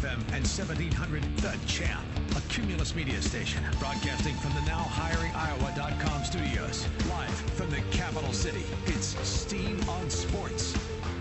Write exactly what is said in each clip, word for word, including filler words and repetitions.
F M and seventeen hundred The Champ, a Cumulus media station broadcasting from the now hiring Iowa dot com studios. Live from the capital city, it's Steen on Sports.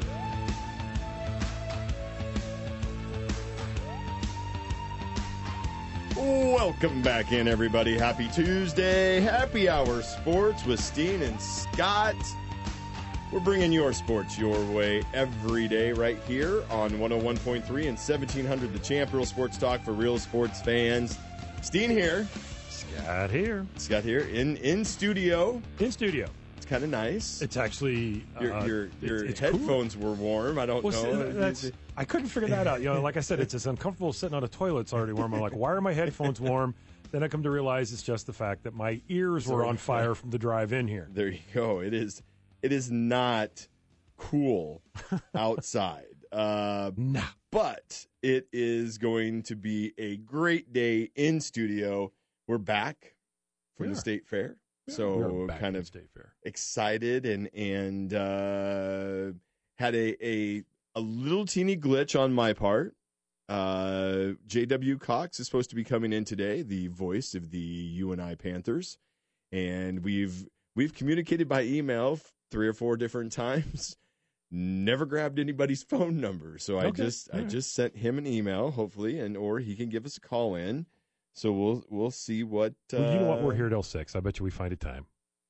Welcome back in, everybody. Happy Tuesday. Happy Hour Sports with Steen and Scott. We're bringing your sports your way every day right here on one oh one point three and seventeen hundred The Champ, real sports talk for real sports fans. Steen here. Scott here. Scott here in, in studio. In studio. It's kind of nice. It's actually Your, uh, your, your it's headphones cool. were warm. I don't well, know. See, that's, I couldn't figure that out. You know, like I said, it's as uncomfortable as sitting on a toilet. It's already warm. I'm like, why are my headphones warm? Then I come to realize it's just the fact that my ears were on fire from the drive in here. There you go. It is. It is not cool outside. Uh, nah. But it is going to be a great day in studio. We're back from We the are. state fair. Yeah, so we're back kind from of State Fair. excited and and uh, had a, a a little teeny glitch on my part. Uh, J W Cox is supposed to be coming in today, the voice of the U N I Panthers, and we've we've communicated by email three or four different times. Never grabbed anybody's phone number, so I Okay. just All I right. just sent him an email, hopefully, and or he can give us a call in. So we'll we'll see what. Uh, Well, you know what? We're here till six. I bet you we find a time.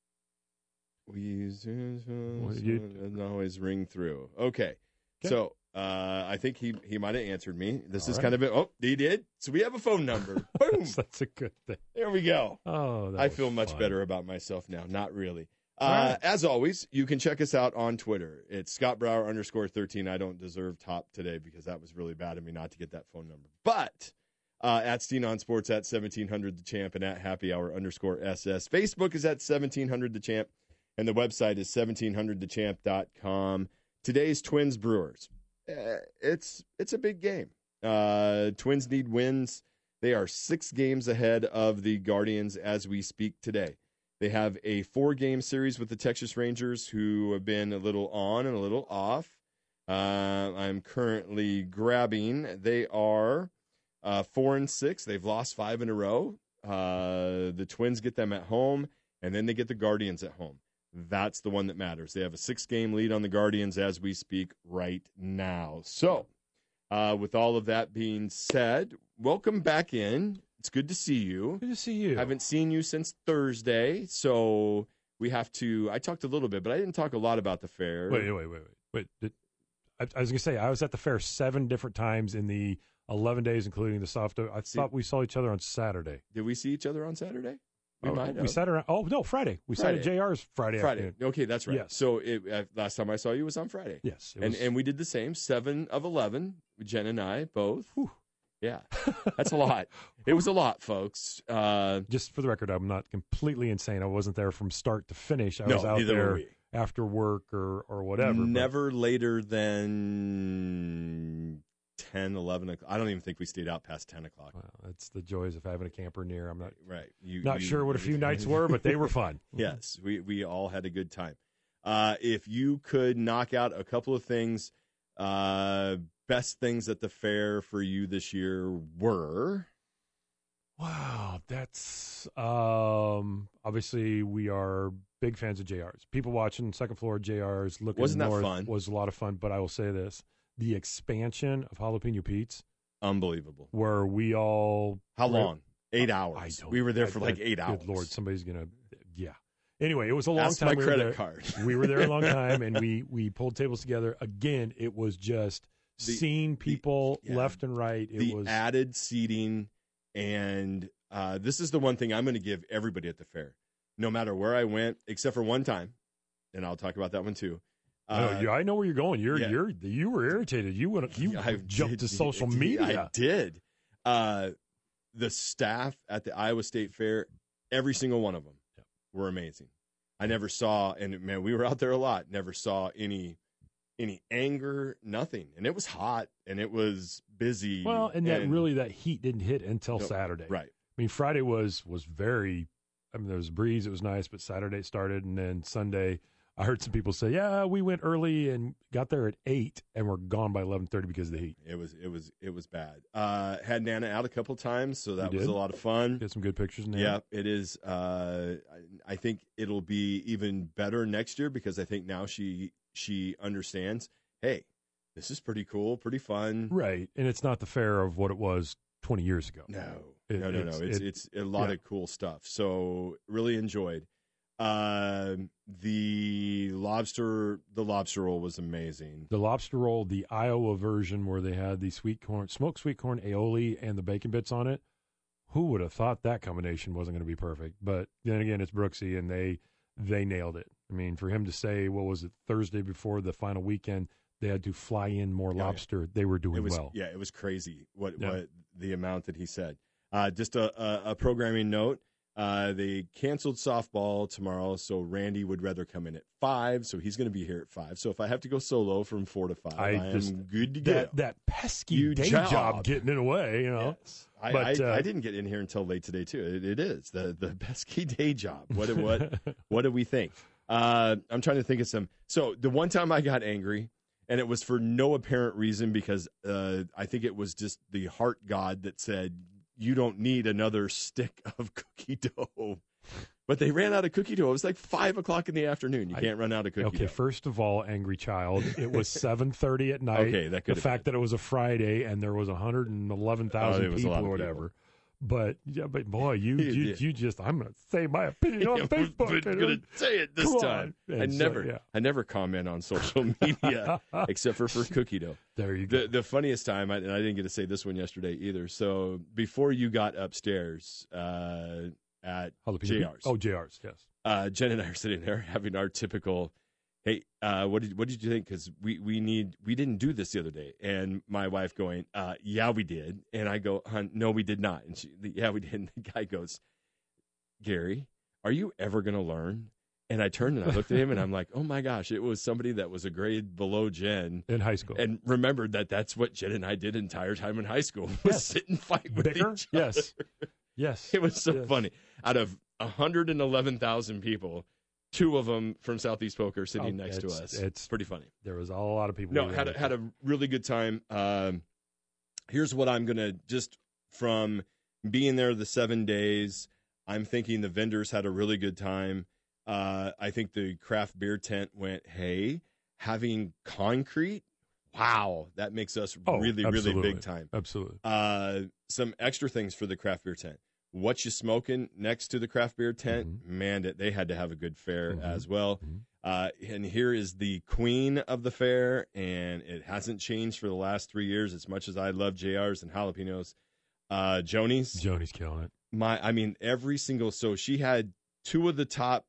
We use Well, you- doesn't always ring through. Okay, Okay. so uh, I think he he might have answered me. This All is right. kind of it. Oh, he did. So we have a phone number. Boom. That's a good thing. There we go. Oh, that I was feel much fun. better about myself now. Not really. All Uh, right. As always, you can check us out on Twitter. It's Scott Brower underscore thirteen. I don't deserve top today because that was really bad of me not to get that phone number. But uh, at Steen on Sports, at seventeen hundred The Champ, and at Happy Hour underscore S S. Facebook is at seventeen hundred The Champ, and the website is seventeen hundred the champ dot com. Today's Twins Brewers. Uh, it's it's a big game. Uh, Twins need wins. They are six games ahead of the Guardians as we speak today. They have a four-game series with the Texas Rangers, who have been a little on and a little off. Uh, I'm currently grabbing. They are uh, four and six. They've lost five in a row. Uh, the Twins get them at home, and then they get the Guardians at home. That's the one that matters. They have a six-game lead on the Guardians as we speak right now. So, uh, with all of that being said, welcome back in. It's good to see you. Good to see you. Haven't seen you since Thursday, so we have to. I talked a little bit, but I didn't talk a lot about the fair. Wait, wait, wait, wait. wait did, I, I was going to say, I was at the fair seven different times in the eleven days, including the soft. I See- thought we saw each other on Saturday. Did we see each other on Saturday? We Oh, might We have. sat around. Oh, no, Friday. We sat Friday. at J R's Friday Friday. afternoon. Okay, that's right. Yes. So it, uh, last time I saw you was on Friday. Yes. It And was, and we did the same, seven of eleven, Jen and I both. Whew. Yeah, that's a lot. It was a lot, folks. Uh, just for the record, I'm not completely insane. I wasn't there from start to finish. I no, was out neither were there we. after work or, or whatever. but- Never later than ten, eleven o'clock. I don't even think we stayed out past ten o'clock. Well, that's the joys of having a camper near. I'm not Right. You, not you- sure what a few nights were, but they were fun. Yes, we, we all had a good time. Uh, if you could knock out a couple of things, uh, best things at the fair for you this year were. Wow, that's um, obviously we are big fans of J R's. People watching second floor J R's looking Wasn't that north fun? was a lot of fun. But I will say this: the expansion of Jalapeno Pete's, Unbelievable. where we all How Right. long? Eight I hours. don't. We were there I- for like I- eight hours. Good Lord, somebody's gonna. Yeah. Anyway, it was a long Ask time. my we credit were there. card. We were there a long time, and we we pulled tables together. Again, it was just The- seeing people yeah. left and right. It the was added seating, and uh, this is the one thing I'm going to give everybody at the fair, no matter where I went, except for one time, and I'll talk about that one too. I Uh, know, you- I know where you're going. You're yeah. you're you were irritated. You went you I jumped did- to social I media. did. Uh, the staff at the Iowa State Fair, every single one of them, Yep. were amazing. I never saw, and man, we were out there a lot. Never saw any any anger, nothing, and it was hot and it was busy. Well, and that really that heat didn't hit until No, Saturday. right. I mean, Friday was was very. I mean, there was a breeze. It was nice, but Saturday it started, and then Sunday I heard some people say, yeah, we went early and got there at eight and we're gone by eleven thirty because of the heat. It was it was it was bad. Uh, had Nana out a couple times, so that You was did? a lot of fun. Get some good pictures in there. Yeah, it is. Uh, I, I think it'll be even better next year because I think now she she understands. Hey, this is pretty cool, pretty fun. Right, and it's not the fair of what it was twenty years ago. No, It- no, no, it's- no. It's it- it's a lot yeah. of cool stuff. So really enjoyed. Uh, the lobster, the lobster roll was amazing. The lobster roll, the Iowa version where they had the sweet corn, smoked sweet corn aioli and the bacon bits on it. Who would have thought that combination wasn't going to be perfect? But then again, it's Brooksy, and they they nailed it. I mean, for him to say, what was it, Thursday before the final weekend, they had to fly in more Yeah, yeah. lobster. They were doing It was well. yeah, it was crazy what Yeah. what the amount that he said. Uh, just a, a, a programming note. Uh, they canceled softball tomorrow, so Randy would rather come in at five, so he's going to be here at five. So if I have to go solo from four to five, I, I just- am good to go. That that pesky You day job. job. getting in the way, you know. Yes. I, But, I, uh, I didn't get in here until late today too. It, it is the the pesky day job. What what what do we think? Uh, I'm trying to think of some. So the one time I got angry, and it was for no apparent reason because uh, I think it was just the heart god that said you don't need another stick of cookie dough. But they ran out of cookie dough. It was like five o'clock in the afternoon. You I- can't run out of cookie Okay, dough. first of all, angry child, it was seven thirty at night. Okay, that the could have fact that it was a Friday and there was one hundred eleven thousand Oh, it was a people lot or of whatever. people. But yeah, but boy, you you, Yeah. you just I'm going to say my opinion on I'm Facebook. going to say it this Come time. on. I And so, never, yeah. I never comment on social media except for for cookie dough. There you go. The the funniest time, I- and I didn't get to say this one yesterday either. So before you got upstairs uh, at Jalapeno J beef- R's, Oh, J R's, yes. uh, Jen and I are sitting there having our typical, hey, uh, what did what did you think? Because we we need we didn't do this the other day, and my wife going, uh, yeah, we did, and I go, Hun, no, we did not, and she, yeah, we did. And the guy goes, Gary, are you ever gonna learn? And I turned and I looked at him, and I'm like, oh my gosh, it was somebody that was a grade below Jen. In high school. And remembered that that's what Jen and I did the entire time in high school was Yes. sit and fight with Bicker? each other. Yes. Yes. It was so Yes. funny. Out of one hundred eleven thousand people, two of them from Southeast Poker sitting Oh, next to it's- us. it's- pretty funny. There was a lot of people. No, who had a, had a really good time. Um, here's what I'm going to just from being there the seven days, I'm thinking the vendors had a really good time. Uh, I think the craft beer tent went, hey, having concrete, wow, that makes us Oh, really, absolutely. really big time. Absolutely. Uh, some extra things for the craft beer tent. What you smoking next to the craft beer tent? Mm-hmm. Man, it- they had to have a good fair Mhm. as well. Mhm. Uh, and here is the queen of the fair, and it hasn't changed for the last three years. As much as I love J Rs and jalapenos, uh, Joni's. Joni's killing it. My, I mean, every single. So she had two of the top.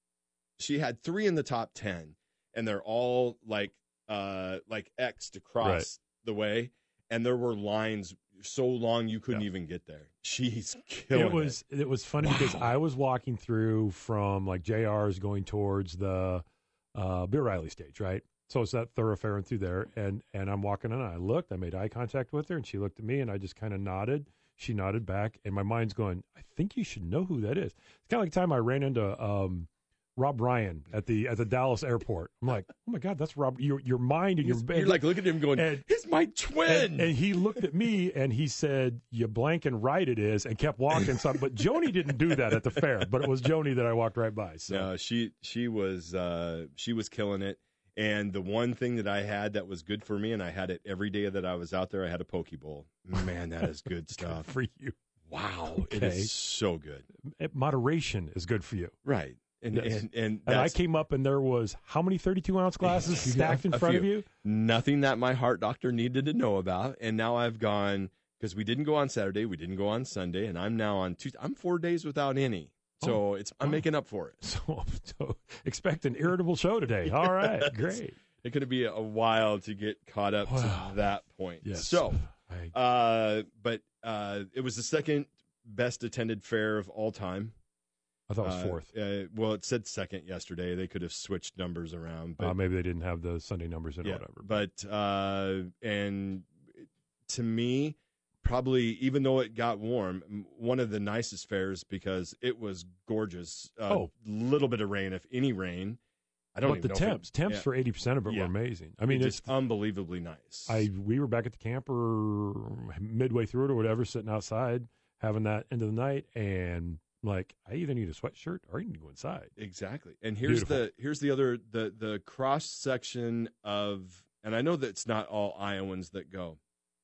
She had three in the top ten, and they're all like, uh, like X'd across Right. the way, and there were lines so long you couldn't Yeah. even get there. She's killing It was it, was funny because Wow. I was walking through from like J R's going towards the uh, Beer Riley stage, right? So it's that thoroughfare and through there, and and I'm walking and I looked, I made eye contact with her, and she looked at me, and I just kind of nodded. She nodded back, and my mind's going, I think you should know who that is. It's kind of like the time I ran into um, Rob Ryan at the at the Dallas airport. I'm like, oh my God, that's Rob. Your your mind and your You're like looking at him going, and- "He's my twin." And, and he looked at me and he said, "You blank and right it is," and kept walking. So, but Joni didn't do that at the fair. But it was Joni that I walked right by. So No, she she was uh, she was killing it. And the one thing that I had that was good for me, and I had it every day that I was out there, I had a poke bowl. Man, that is good good stuff. for you. Wow, it Okay. is so good. Moderation is good for you. Right, and Yes. and and, And I that's came up and there was how many thirty-two ounce glasses stacked in A front of few. you? nothing that my heart doctor needed to know about. And now I've gone because we didn't go on Saturday, we didn't go on Sunday, and I'm now on two. I'm four days without any. So it's I'm wow. making up for it. So, so expect an irritable show today. All right, great. It's going to be a while to get caught up Wow. to that point. Yes. So, I, uh, but uh, it was the second best attended fair of all time. I thought it was Uh, fourth. Uh, well, it said second yesterday. They could have switched numbers around, but Uh, maybe they didn't have the Sunday numbers in yeah, or whatever. But uh, and to me, probably even though it got warm, m- one of the nicest fairs because it was gorgeous. A Oh. little bit of rain, if any rain, I don't but even the know. temps, if it, temps yeah. for eighty percent of it Yeah. were amazing. I mean, it's it's unbelievably nice. I we were back at the camper midway through it or whatever, sitting outside having that end of the night, and like I either need a sweatshirt or I need to go inside. Exactly. And here's Beautiful. the here's the other the the cross section of, and I know that it's not all Iowans that go.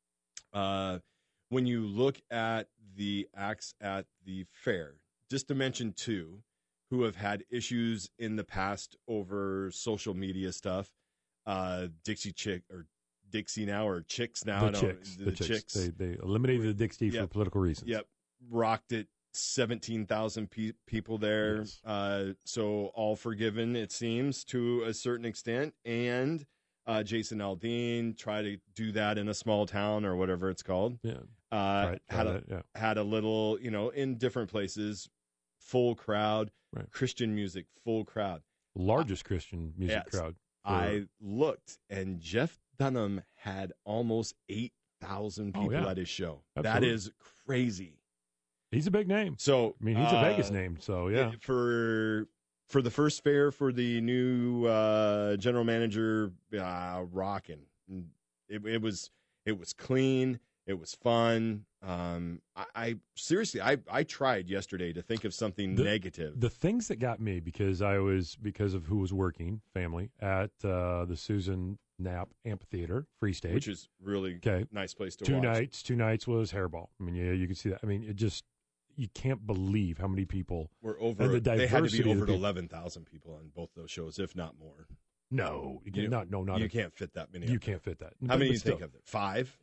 Uh, when you look at the acts at the fair, just to mention two who have had issues in the past over social media stuff, uh, Dixie Chick or Dixie now or Chicks now. The no, chicks, the, the chicks. Chicks. They they eliminated the Dixie Yep. for political reasons. Yep, rocked it. seventeen thousand pe- people there. Yes. Uh, so all forgiven, it seems, to a certain extent. And uh, Jason Aldean tried to do that in a small town or whatever it's called. Yeah, Uh, right. had, a, that, yeah. had a little, you know, in different places, full crowd, Right. Christian music, full crowd. Largest Christian music Yes. crowd. for- I looked, and Jeff Dunham had almost eight thousand Oh, people yeah. at his show. That Absolutely. is crazy. He's a big name. So I mean, he's uh, a Vegas name, so yeah. it- for for the first fair for the new uh, general manager, uh, rocking. It, it was it was clean. It was fun. Um, I, I seriously, I I tried yesterday to think of something The- negative. The things that got me because I was because of who was working family at uh, the Susan Knapp Amphitheater Free Stage. which is really Okay. nice place to two watch. nights. Two nights was Hairball. I mean, yeah, you can see that. I mean, it just you can't believe how many people. We're over. And the They had to diversity be of the over people. eleven thousand people on both those shows, if not more. No, you You- can, not no, not you a, can't fit that many. you up there. can't fit that. How But- many but do you still, think of there? Five.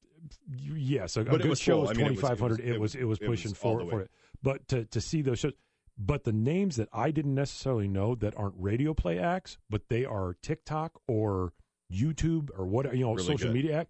you- yes, a, a But it good was show full. was I mean, it was- twenty five hundred. it was- It was it was it was pushing all for the for way. it. But to to see those shows, but the names that I didn't necessarily know that aren't radio play acts, but they are TikTok or YouTube or what you know Really social good. media act.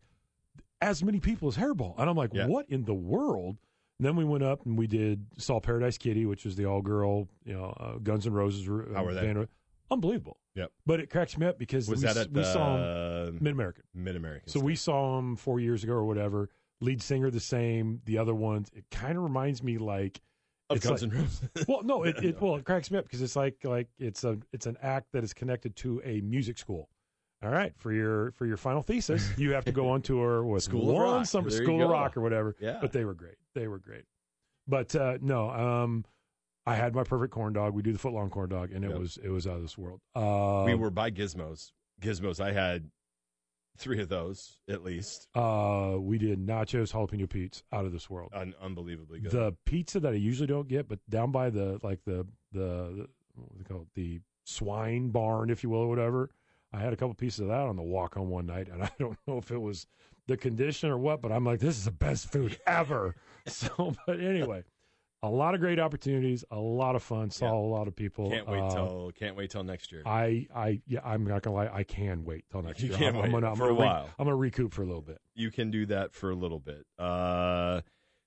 As many people as Hairball, and I'm like, Yeah. what in the world? And then we went up and we did saw Paradise Kitty, which was the all girl, you know, uh, Guns N' Roses. Uh, How were they? band. Unbelievable. Yep. But it cracks me up because Was we, that at we saw them the Mid American. Mid American? So we saw him four years ago or whatever. Lead singer the same. The other ones, it kind of reminds me like of it's Guns like- N' Roses. well, no, it, it well it cracks me up because it's like like it's a it's an act that is connected to a music school. All right, for your for your final thesis, you have to go on tour with School of one Rock. some There you School of go. Rock or whatever. Yeah. But they were great. They were great. But uh, no, um, I had my perfect corn dog. We do the footlong corn dog, and it Yep. was it was out of this world. Uh, we were by Gizmos. Gizmos. I had three of those at least. Uh, we did nachos, jalapeno Pete's, out of this world. Un- unbelievably good. The pizza that I usually don't get, but down by the like the the, the what do they call it? The swine barn, if you will, or whatever. I had a couple pieces of that on the walk home one night, and I don't know if it was the condition or what, but I'm like, this is the best food ever. So, but anyway, a lot of great opportunities, a lot of fun. Saw Yeah. a lot of people. can't wait Uh, till can't wait till next year. I, I, yeah, I'm not gonna lie. I can wait till next You year. can't I'm, wait I'm gonna, I'm for a gonna re- while. I'm gonna recoup for a little bit. You can do that for a little bit. Uh,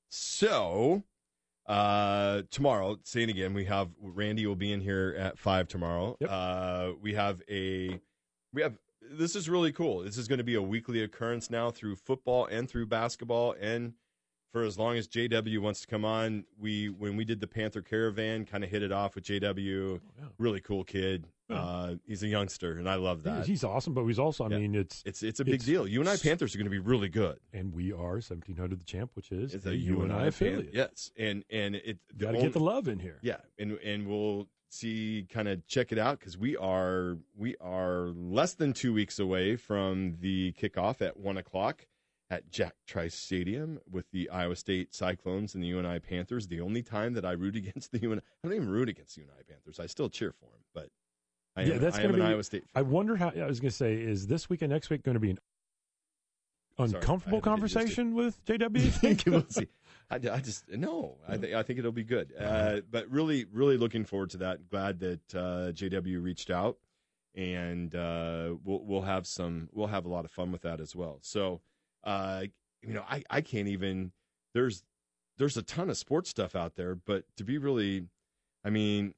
so uh, tomorrow, saying again, we have Randy will be in here at five tomorrow. Yep. Uh, we have a we have this is really cool. This is going to be a weekly occurrence now through football and through basketball, and for as long as J W wants to come on. We when we did the Panther Caravan, kind of hit it off with J W. Oh, yeah. Really cool kid. Yeah. Uh, he's a youngster, and I love He is- that. He's awesome, but he's also, I Yeah. mean, it's It's it's a big It's- deal. U N I Panthers are going to be really good. and we are seventeen hundred the champ, which is It's the a U N I affiliate. Yes, and and it Got to only- get the love in here. yeah, and and we'll see, kind of check it out because we are we are less than two weeks away from the kickoff at one o'clock at Jack Trice Stadium with the Iowa State Cyclones and the U N I Panthers. The only time that I root against the U N I, I don't even root against the U N I Panthers. I still cheer for them, but I am, Yeah, that's I gonna am an be- Iowa State I fan. wonder how. I was going to say, is this week and next week going to be an Sorry, I uncomfortable had to get used to it. conversation with J W? We'll see. I, I just no. I think I think it'll be good. Uh, but really, really looking forward to that. Glad that uh, J W reached out, and uh, we'll we'll have some. We'll have a lot of fun with that as well. So, uh, you know, I, I can't even. There's there's a ton of sports stuff out there, but to be really, I mean.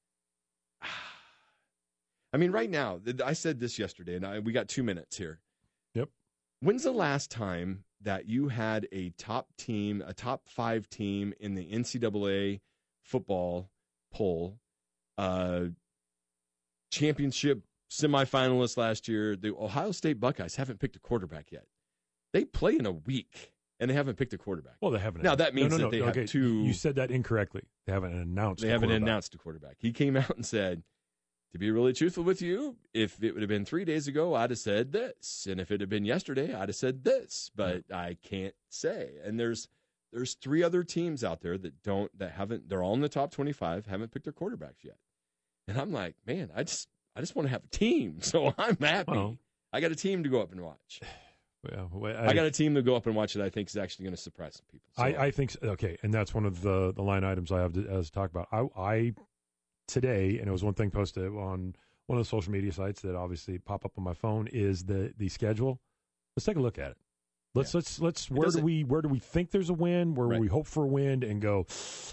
I mean, right now, I said this yesterday, and I, we got two minutes here. Yep. When's the last time that you had a top team, a top five team in the N C double A football poll, uh, championship semifinalists last year. The Ohio State Buckeyes haven't picked a quarterback yet. They play in a week, and they haven't picked a quarterback. Well, they haven't. Now, that means no, no, that they no, have okay. two. You said that incorrectly. They haven't announced They a haven't announced a quarterback. He came out and said, to be really truthful with you, if it would have been three days ago, I'd have said this. And if it had been yesterday, I'd have said this. But yeah. I can't say. And there's there's three other teams out there that don't, that haven't, they're all in the top twenty-five, haven't picked their quarterbacks yet. And I'm like, man, I just I just want to have a team. So I'm happy. Well, I got a team to go up and watch. Yeah, well, I, I got a team to go up and watch that I think is actually going to surprise some people. So, I, I think, so, okay, and that's one of the, the line items I have to, as to talk about. I, I today, and it was one thing posted on one of the social media sites that obviously pop up on my phone, is the the schedule. Let's take a look at it. Let's yeah. let's let's where do we where do we think there's a win? Where right. we hope for a win and go,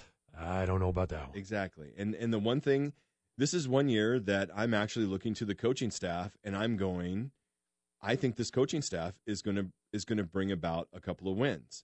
I don't know about that one. Exactly. And and the one thing, this is one year that I'm actually looking to the coaching staff and I'm going, I think this coaching staff is going to is going to bring about a couple of wins.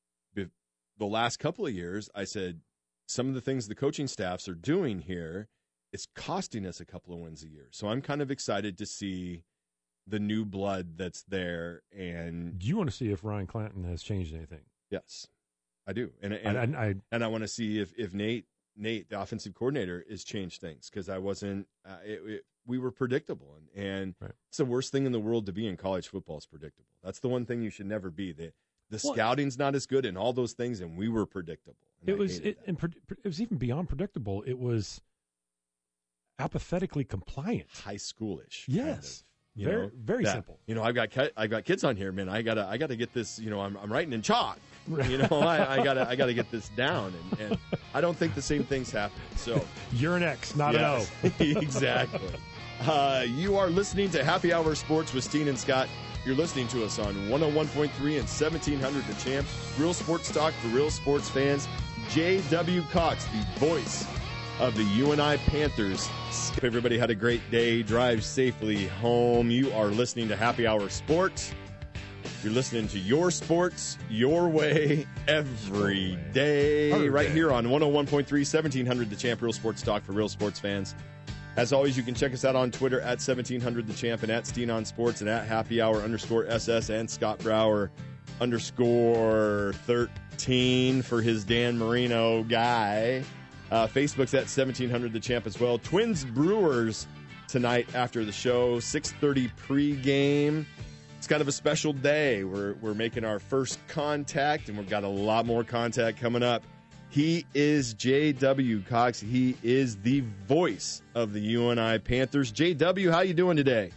The last couple of years, I said some of the things the coaching staffs are doing here is costing us a couple of wins a year. So I'm kind of excited to see the new blood that's there. And do you want to see if Ryan Clanton has changed anything? Yes, I do. And and I, I, I, and I want to see if if Nate Nate, the offensive coordinator, has changed things because I wasn't. Uh, it, it, we were predictable, and, and right. it's the worst thing in the world to be in college football is predictable. That's the one thing you should never be. The the well, scouting's not as good and all those things, and we were predictable. It was it, and pre- it was even beyond predictable. It was apathetically compliant, high schoolish. Yes. Kind of. You very know, very that, simple. You know, I've got I've got kids on here, man. I gotta I gotta get this. You know, I'm I'm writing in chalk. You know, I, I gotta I gotta get this down, and, and I don't think the same thing's happening. So you're an X, not yes, an O. Exactly. Uh, you are listening to Happy Hour Sports with Steen and Scott. You're listening to us on one oh one point three and seventeen hundred The Champ. Real sports talk for real sports fans. J W. Cox, the voice of the U N I Panthers. Hope everybody had a great day. Drive safely home. You are listening to Happy Hour Sports. You're listening to your sports, your way, every day. Right here on one oh one point three, seventeen hundred The Champ. Real sports talk for real sports fans. As always, you can check us out on Twitter at seventeen hundred The Champ and at Steen on Sports and at Happy Hour underscore S S and Scott Brower underscore thirteen for his Dan Marino guy. Uh, Facebook's at seventeen hundred The Champ as well. Twins Brewers tonight after the show, six thirty pregame. It's kind of a special day. We're we're making our first contact, and we've got a lot more contact coming up. He is J W. Cox. He is the voice of the U N I Panthers. J W, how you doing today?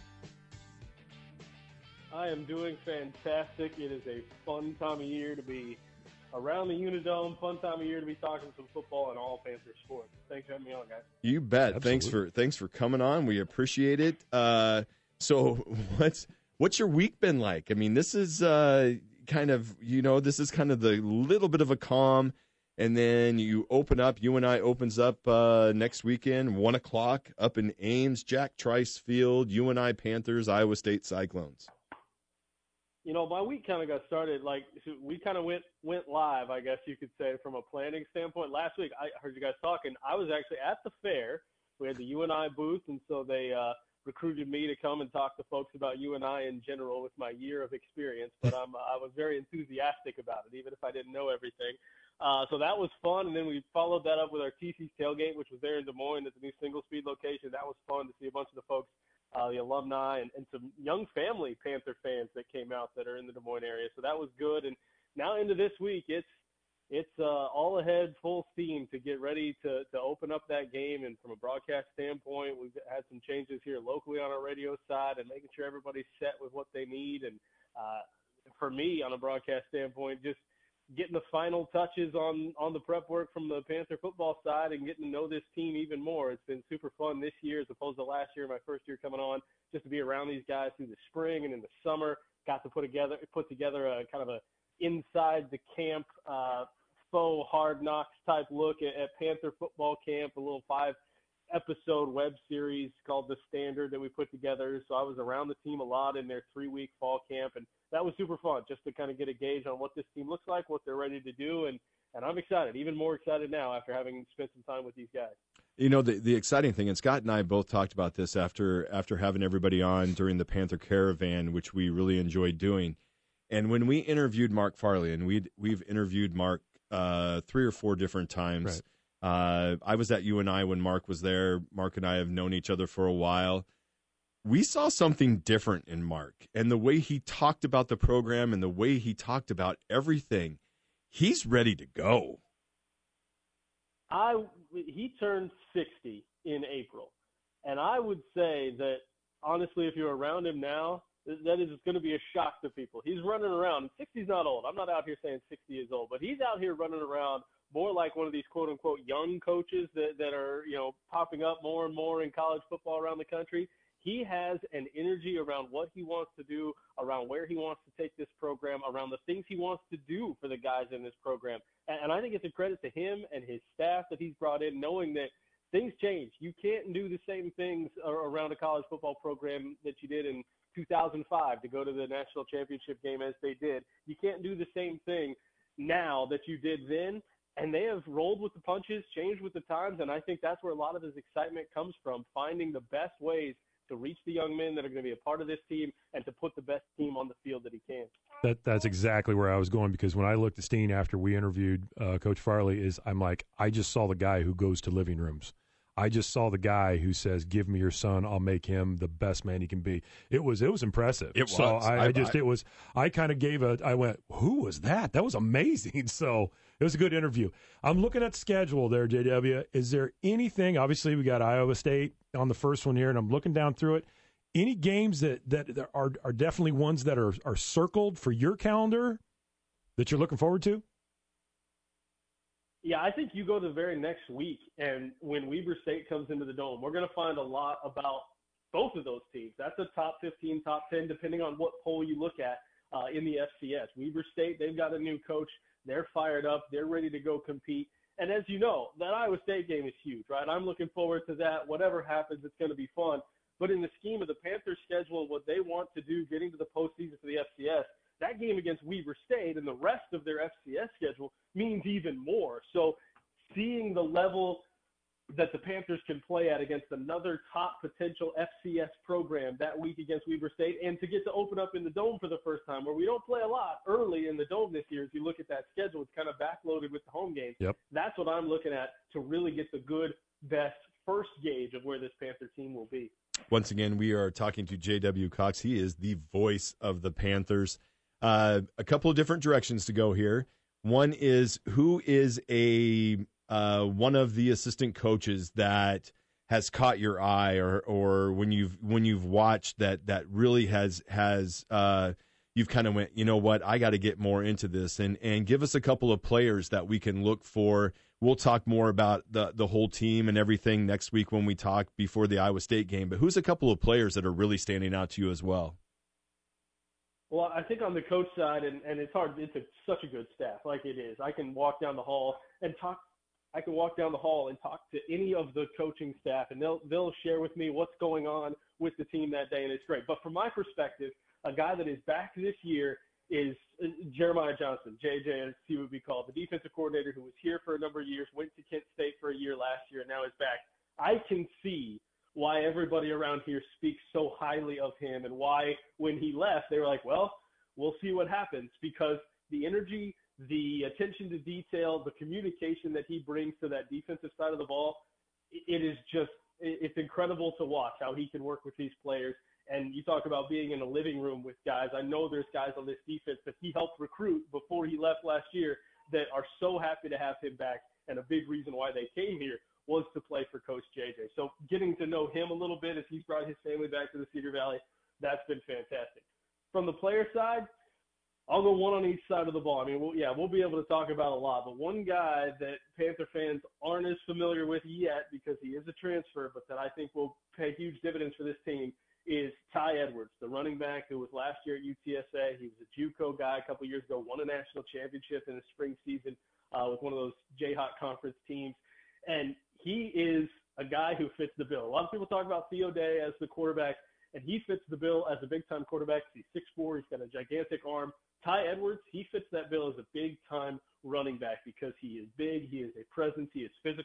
I am doing fantastic. It is a fun time of year to be around the Unidome. Fun time of year to be talking some football and all Panther sports. Thanks for having me on, guys. You bet. Absolutely. Thanks for thanks for coming on. We appreciate it. Uh, so what's what's your week been like? I mean, this is uh, kind of you know this is kind of the little bit of a calm. And then you open up, U N I opens up uh, next weekend, one o'clock up in Ames, Jack Trice Field, U N I Panthers, Iowa State Cyclones. You know, my week kind of got started, like, we kind of went went live, I guess you could say, from a planning standpoint. Last week, I heard you guys talking. I was actually at the fair. We had the U N I booth, and so they uh, recruited me to come and talk to folks about U N I in general with my year of experience. But I'm, I was very enthusiastic about it, even if I didn't know everything. Uh, so that was fun, and then we followed that up with our T C's Tailgate, which was there in Des Moines at the new single-speed location. That was fun to see a bunch of the folks, uh, the alumni, and, and some young family Panther fans that came out that are in the Des Moines area. So that was good. And now into this week, it's it's uh, all ahead, full steam to get ready to, to open up that game. And from a broadcast standpoint, we've had some changes here locally on our radio side and making sure everybody's set with what they need. And uh, for me, on a broadcast standpoint, just getting the final touches on, on the prep work from the Panther football side and getting to know this team even more. It's been super fun this year as opposed to last year, my first year coming on, just to be around these guys through the spring and in the summer. Got to put together put together a kind of a inside the camp uh, faux hard knocks type look at, at Panther football camp, a little five episode web series called The Standard that we put together. So I was around the team a lot in their three week fall camp, and that was super fun just to kind of get a gauge on what this team looks like, what they're ready to do. And, and I'm excited, even more excited now after having spent some time with these guys. You know, the, the exciting thing, and Scott and I both talked about this after after having everybody on during the Panther Caravan, which we really enjoyed doing. And when we interviewed Mark Farley, and we'd, we've interviewed Mark uh, three or four different times. Right. Uh, I was at U N I when Mark was there. Mark and I have known each other for a while. We saw something different in Mark, and the way he talked about the program and the way he talked about everything, he's ready to go. I he turned sixty in April, and I would say that honestly, if you're around him now, that is going to be a shock to people. He's running around. sixty's not old. I'm not out here saying sixty is old, but he's out here running around more like one of these quote unquote young coaches that that are you know popping up more and more in college football around the country. He has an energy around what he wants to do, around where he wants to take this program, around the things he wants to do for the guys in this program. And I think it's a credit to him and his staff that he's brought in, knowing that things change. You can't do the same things around a college football program that you did in two thousand five to go to the national championship game as they did. You can't do the same thing now that you did then. And they have rolled with the punches, changed with the times, and I think that's where a lot of his excitement comes from, finding the best ways to reach the young men that are going to be a part of this team and to put the best team on the field that he can. That That's exactly where I was going, because when I looked at Steen after we interviewed uh, Coach Farley, is I'm like, I just saw the guy who goes to living rooms. I just saw the guy who says, "Give me your son, I'll make him the best man he can be." It was it was impressive. It so was. I, I, I just I, it was. I kind of gave a. I went, "Who was that? That was amazing." So it was a good interview. I'm looking at the schedule there, J W. Is there anything? Obviously, we got Iowa State on the first one here, and I'm looking down through it. Any games that, that are are definitely ones that are are circled for your calendar that you're looking forward to? Yeah, I think you go the very next week, and when Weber State comes into the Dome, we're going to find a lot about both of those teams. That's a top fifteen, top ten, depending on what poll you look at uh, in the F C S. Weber State, they've got a new coach. They're fired up. They're ready to go compete. And as you know, that Iowa State game is huge, right? I'm looking forward to that. Whatever happens, it's going to be fun. But in the scheme of the Panthers' schedule, what they want to do getting to the postseason for the F C S, that game against Weber State and the rest of their F C S schedule means even more. So seeing the level that the Panthers can play at against another top potential F C S program that week against Weber State, and to get to open up in the Dome for the first time, where we don't play a lot early in the Dome this year. As you look at that schedule, it's kind of backloaded with the home games. Yep. That's what I'm looking at to really get the good, best first gauge of where this Panther team will be. Once again, we are talking to J W. Cox. He is the voice of the Panthers. Uh, a couple of different directions to go here. One is, who is a uh, one of the assistant coaches that has caught your eye, or or when you've when you've watched that that really has has uh, you've kind of went, you know what, I got to get more into this, and and give us a couple of players that we can look for. We'll talk more about the the whole team and everything next week when we talk before the Iowa State game. But who's a couple of players that are really standing out to you as well? Well, I think on the coach side, and, and it's hard, it's a, such a good staff, like it is. I can walk down the hall and talk, I can walk down the hall and talk to any of the coaching staff, and they'll, they'll share with me what's going on with the team that day, and it's great. But from my perspective, a guy that is back this year is Jeremiah Johnson, J J, as he would be called, the defensive coordinator who was here for a number of years, went to Kent State for a year last year, and now is back. I can see why everybody around here speaks so highly of him, and why when he left, they were like, well, we'll see what happens, because the energy, the attention to detail, the communication that he brings to that defensive side of the ball, it is just, it's incredible to watch how he can work with these players. And you talk about being in a living room with guys. I know there's guys on this defense that he helped recruit before he left last year that are so happy to have him back, and a big reason why they came here was to play for Coach J J. So getting to know him a little bit as he's brought his family back to the Cedar Valley, that's been fantastic. From the player side, I'll go one on each side of the ball. I mean, we'll, yeah, we'll be able to talk about a lot, but one guy that Panther fans aren't as familiar with yet, because he is a transfer, but that I think will pay huge dividends for this team, is Ty Edwards, the running back who was last year at U T S A. He was a JUCO guy a couple years ago, won a national championship in the spring season uh, with one of those Jayhawk conference teams. And he is a guy who fits the bill. A lot of people talk about Theo Day as the quarterback, and he fits the bill as a big-time quarterback. He's six foot four. He's got a gigantic arm. Ty Edwards, he fits that bill as a big-time running back because he is big, he is a presence, he is physical.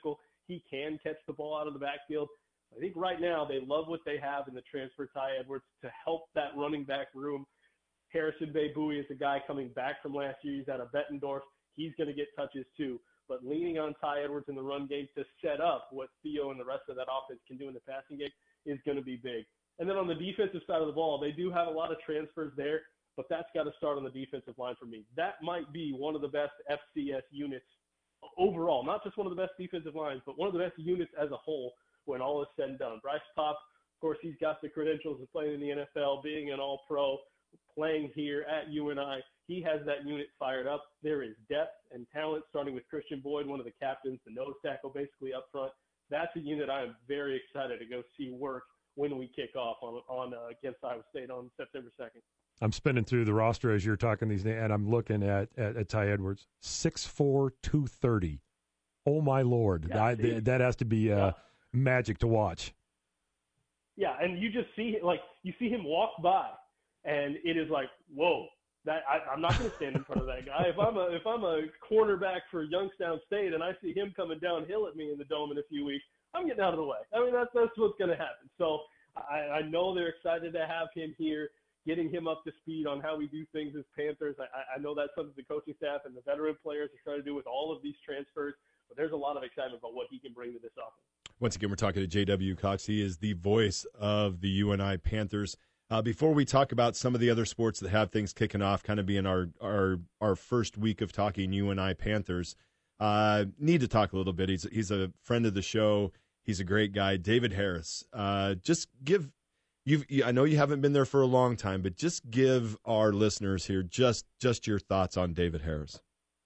he can catch the ball out of the backfield. I think right now they love what they have in the transfer Ty Edwards to help that running back room. Harrison Bay-Bowie is a guy coming back from last year. He's out of Bettendorf. He's going to get touches too. But leaning on Ty Edwards in the run game to set up what Theo and the rest of that offense can do in the passing game is going to be big. And then on the defensive side of the ball, they do have a lot of transfers there, but that's got to start on the defensive line for me. That might be one of the best F C S units overall, not just one of the best defensive lines, but one of the best units as a whole when all is said and done. Bryce Pop, of course, he's got the credentials of playing in the N F L, being an all-pro, playing here at U N I. He has that unit fired up. There is depth and talent, starting with Christian Boyd, one of the captains, the nose tackle basically up front. That's a unit I am very excited to go see work when we kick off on, on uh, against Iowa State on September second. I'm spinning through the roster as you're talking these names, and I'm looking at, at, at Ty Edwards, six foot four, two thirty. Oh, my Lord. Yeah, that, that has to be uh, yeah. magic to watch. Yeah, and you just see, like, you see him walk by, and it is like, whoa. That I, I'm not going to stand in front of that guy. If I'm a if I'm a cornerback for Youngstown State and I see him coming downhill at me in the dome in a few weeks, I'm getting out of the way. I mean, that's that's what's going to happen. So I, I know they're excited to have him here, getting him up to speed on how we do things as Panthers. I, I know that's something the coaching staff and the veteran players are trying to do with all of these transfers. But there's a lot of excitement about what he can bring to this offense. Once again, we're talking to J W. Cox. He is the voice of the U N I Panthers. Uh, before we talk about some of the other sports that have things kicking off, kind of being our our, our first week of talking U N I Panthers, uh, need to talk a little bit. He's he's a friend of the show. He's a great guy, David Harris. Uh, just give you. I know you haven't been there for a long time, but just give our listeners here just just your thoughts on David Harris.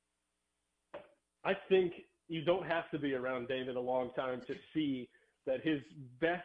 I think you don't have to be around David a long time to see that his best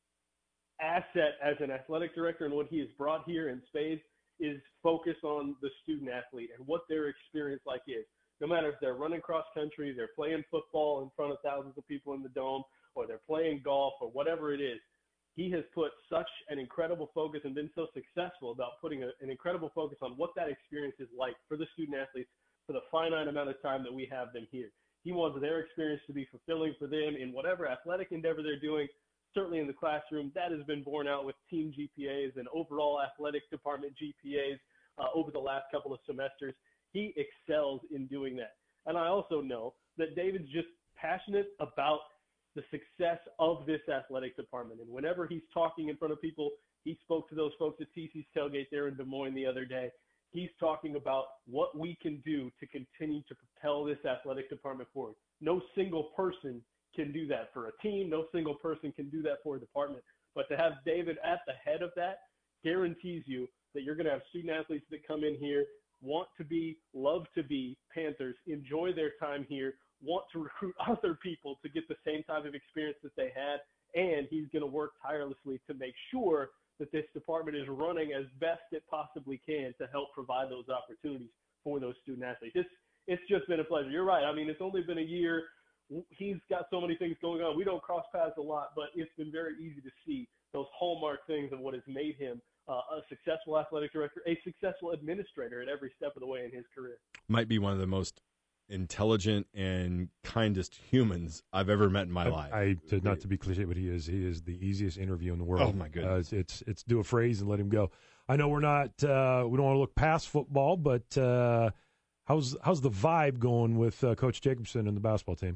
asset as an athletic director and what he has brought here in spades is focus on the student athlete and what their experience like is. No matter if they're running cross country, they're playing football in front of thousands of people in the dome, or they're playing golf, or whatever it is, he has put such an incredible focus and been so successful about putting a, an incredible focus on what that experience is like for the student athletes for the finite amount of time that we have them here. He wants their experience to be fulfilling for them in whatever athletic endeavor they're doing. Certainly in the classroom, that has been borne out with team G P As and overall athletic department G P As uh, over the last couple of semesters. He excels in doing that. And I also know that David's just passionate about the success of this athletic department. And whenever he's talking in front of people, he spoke to those folks at T C's Tailgate there in Des Moines the other day. He's talking about what we can do to continue to propel this athletic department forward. No single person can do that for a team. No single person can do that for a department. But to have David at the head of that guarantees you that you're going to have student athletes that come in here, want to be, love to be Panthers, enjoy their time here, want to recruit other people to get the same type of experience that they had, and he's going to work tirelessly to make sure that this department is running as best it possibly can to help provide those opportunities for those student athletes. It's, it's just been a pleasure. You're right. I mean, it's only been a year. He's got so many things going on. We don't cross paths a lot, but it's been very easy to see those hallmark things of what has made him uh, a successful athletic director, a successful administrator at every step of the way in his career. Might be one of the most intelligent and kindest humans I've ever met in my I, life. I to, not to be cliche, but he is he is the easiest interview in the world. Oh my goodness! Uh, it's, it's it's do a phrase and let him go. I know we're not uh, we don't want to look past football, but uh, how's how's the vibe going with uh, Coach Jacobson and the basketball team?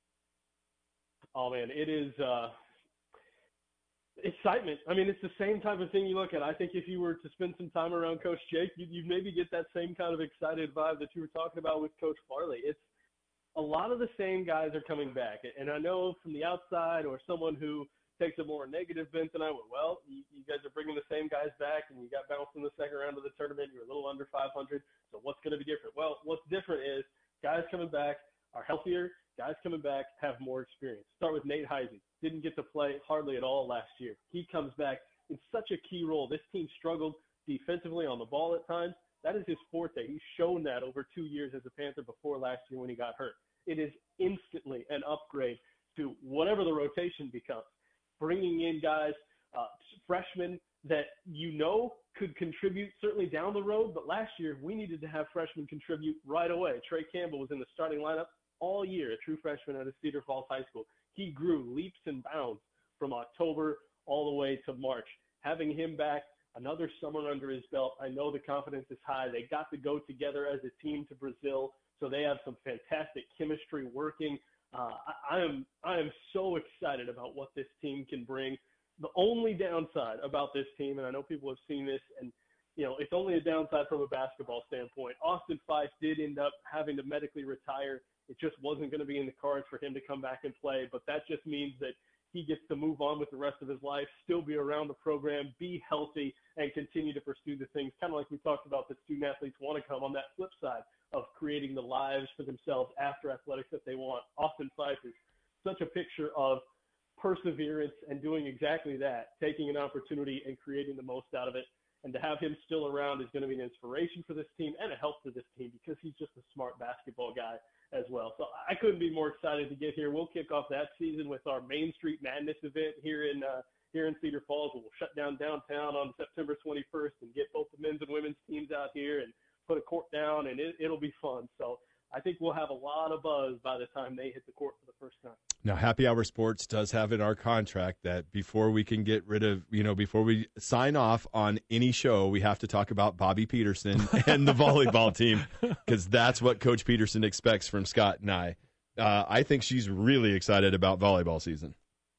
Oh man, it is uh, excitement. I mean, it's the same type of thing you look at. I think if you were to spend some time around Coach Jake, you'd, you'd maybe get that same kind of excited vibe that you were talking about with Coach Farley. It's a lot of the same guys are coming back. And I know from the outside or someone who takes a more negative bent than I would, well, you, you guys are bringing the same guys back and you got bounced in the second round of the tournament. You're a little under five hundred. So what's going to be different? Well, what's different is guys coming back are healthier. Guys coming back have more experience. Start with Nate Heisey. Didn't get to play hardly at all last year. He comes back in such a key role. This team struggled defensively on the ball at times. That is his forte. He's shown that over two years as a Panther before last year when he got hurt. It is instantly an upgrade to whatever the rotation becomes. Bringing in guys, uh, freshmen that you know could contribute certainly down the road, but last year we needed to have freshmen contribute right away. Trey Campbell was in the starting lineup all year, a true freshman out of Cedar Falls High School. he grew leaps and bounds from October all the way to March. Having him back, another summer under his belt, I know the confidence is high. They got to go together as a team to Brazil, so they have some fantastic chemistry working. Uh, I, I am I am so excited about what this team can bring. The only downside about this team, and I know people have seen this, and you know, it's only a downside from a basketball standpoint. Austin Fife did end up having to medically retire. It just wasn't going to be in the cards for him to come back and play, but that just means that he gets to move on with the rest of his life, still be around the program, be healthy, and continue to pursue the things, kind of like we talked about, that student athletes want to come on that flip side of creating the lives for themselves after athletics that they want. Austin Fife is such a picture of perseverance and doing exactly that, taking an opportunity and creating the most out of it. And to have him still around is going to be an inspiration for this team and a help for this team because he's just a smart basketball guy as well. So I couldn't be more excited to get here. We'll kick off that season with our Main Street Madness event here in uh, here in Cedar Falls. We'll shut down downtown on September twenty-first and get both the men's and women's teams out here and put a court down, and it, it'll be fun. So I think we'll have a lot of buzz by the time they hit the court for the first time. Now, Happy Hour Sports does have in our contract that before we can get rid of, you know, before we sign off on any show, we have to talk about Bobby Peterson and the volleyball team because that's what Coach Peterson expects from Scott and I. Uh, I think she's really excited about volleyball season.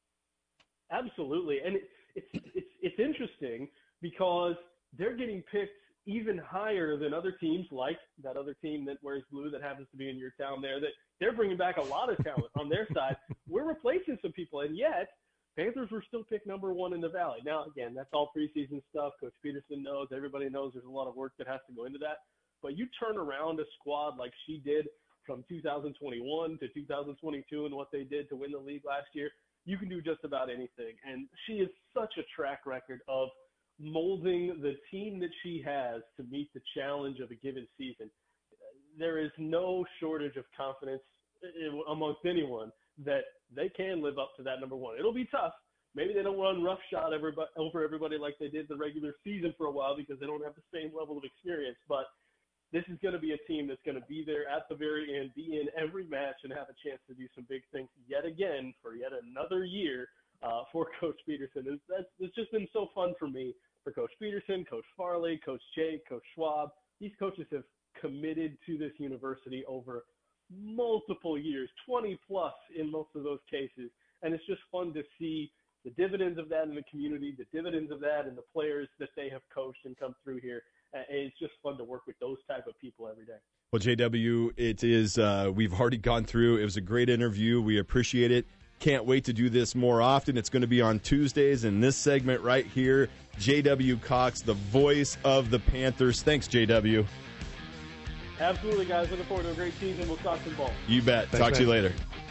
Absolutely. And it, it's, it's, it's interesting because they're getting picked even higher than other teams, like that other team that wears blue that happens to be in your town there, that they're bringing back a lot of talent on their side. We're replacing some people, and yet Panthers were still picked number one in the Valley. Now, again, that's all preseason stuff. Coach Peterson knows. Everybody knows there's a lot of work that has to go into that. But you turn around a squad like she did from two thousand twenty-one to two thousand twenty-two and what they did to win the league last year, you can do just about anything. And she is such a track record of molding the team that she has to meet the challenge of a given season. There is no shortage of confidence amongst anyone that they can live up to that number one. It'll be tough. Maybe they don't run roughshod everybody, over everybody like they did the regular season for a while because they don't have the same level of experience. But this is going to be a team that's going to be there at the very end, be in every match, and have a chance to do some big things yet again for yet another year uh, for Coach Peterson. It's, that's, it's just been so fun for me, for Coach Peterson, Coach Farley, Coach Jake, Coach Schwab. These coaches have committed to this university over multiple years, twenty plus in most of those cases. And it's just fun to see the dividends of that in the community, the dividends of that in the players that they have coached and come through here. And it's just fun to work with those type of people every day. Well, J W, it is, uh, we've already gone through. It was a great interview. We appreciate it. Can't wait to do this more often. It's going to be on Tuesdays in this segment right here. J W Cox, the voice of the Panthers. Thanks, J W. Absolutely, guys. Looking forward to a great season. We'll talk some ball. You bet. Thanks, Talk man. to you later.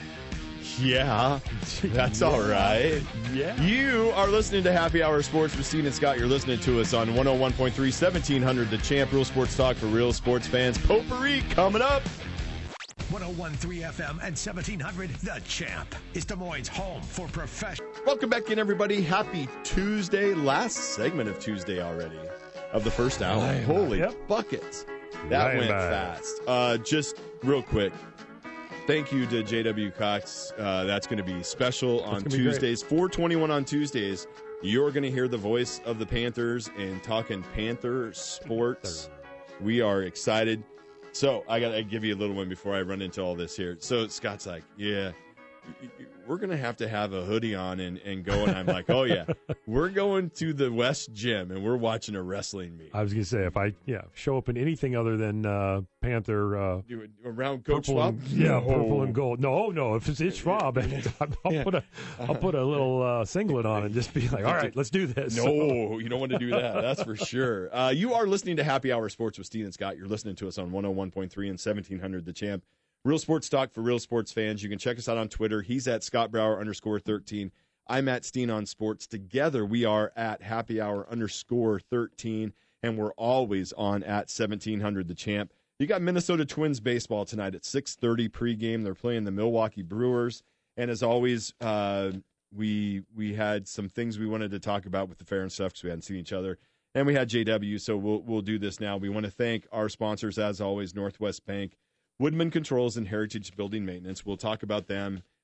Yeah, that's Yeah. all right. Yeah. You are listening to Happy Hour Sports with Steve and Scott. You're listening to us on one oh one point three, seventeen hundred The Champ. Real sports talk for real sports fans. Potpourri coming up. one oh one point three F M and seventeen hundred The Champ is Des Moines' home for professional. Welcome back in, everybody. Happy Tuesday. Last segment of Tuesday already of the first hour. Right. Holy Yep. buckets. That Right went back. fast. Uh, just real quick, thank you to J W Cox. Uh, that's going to be special on gonna be great. Tuesdays. four twenty-one on Tuesdays. You're going to hear the voice of the Panthers and talking Panther sports. We are excited. So I got to give you a little one before I run into all this here. So Scott's like, yeah, y- y- we're going to have to have a hoodie on and, and go. And I'm like, oh, yeah, we're going to the West Gym and we're watching a wrestling meet. I was going to say, if I yeah show up in anything other than uh, Panther uh, Do it around Coach purple Schwab? and, yeah, No. purple and gold. No, no, if it's, it's Schwab, I'll Yeah. put a I'll put a little uh, singlet on and just be like, all right, let's do this. No, you don't want to do that. That's for sure. Uh, you are listening to Happy Hour Sports with Steve and Scott. You're listening to us on one oh one point three and seventeen hundred The Champ. Real sports talk for real sports fans. You can check us out on Twitter. He's at Scott Brower underscore thirteen. I'm at Steen on Sports. Together, we are at Happy Hour underscore thirteen, and we're always on at seventeen hundred The Champ. You got Minnesota Twins baseball tonight at six thirty pregame. They're playing the Milwaukee Brewers. And as always, uh, we we had some things we wanted to talk about with the fair and stuff because we hadn't seen each other. And we had J W, so we'll we'll do this now. We want to thank our sponsors, as always, Northwest Bank, Woodman Controls, and Heritage Building Maintenance. We'll talk about them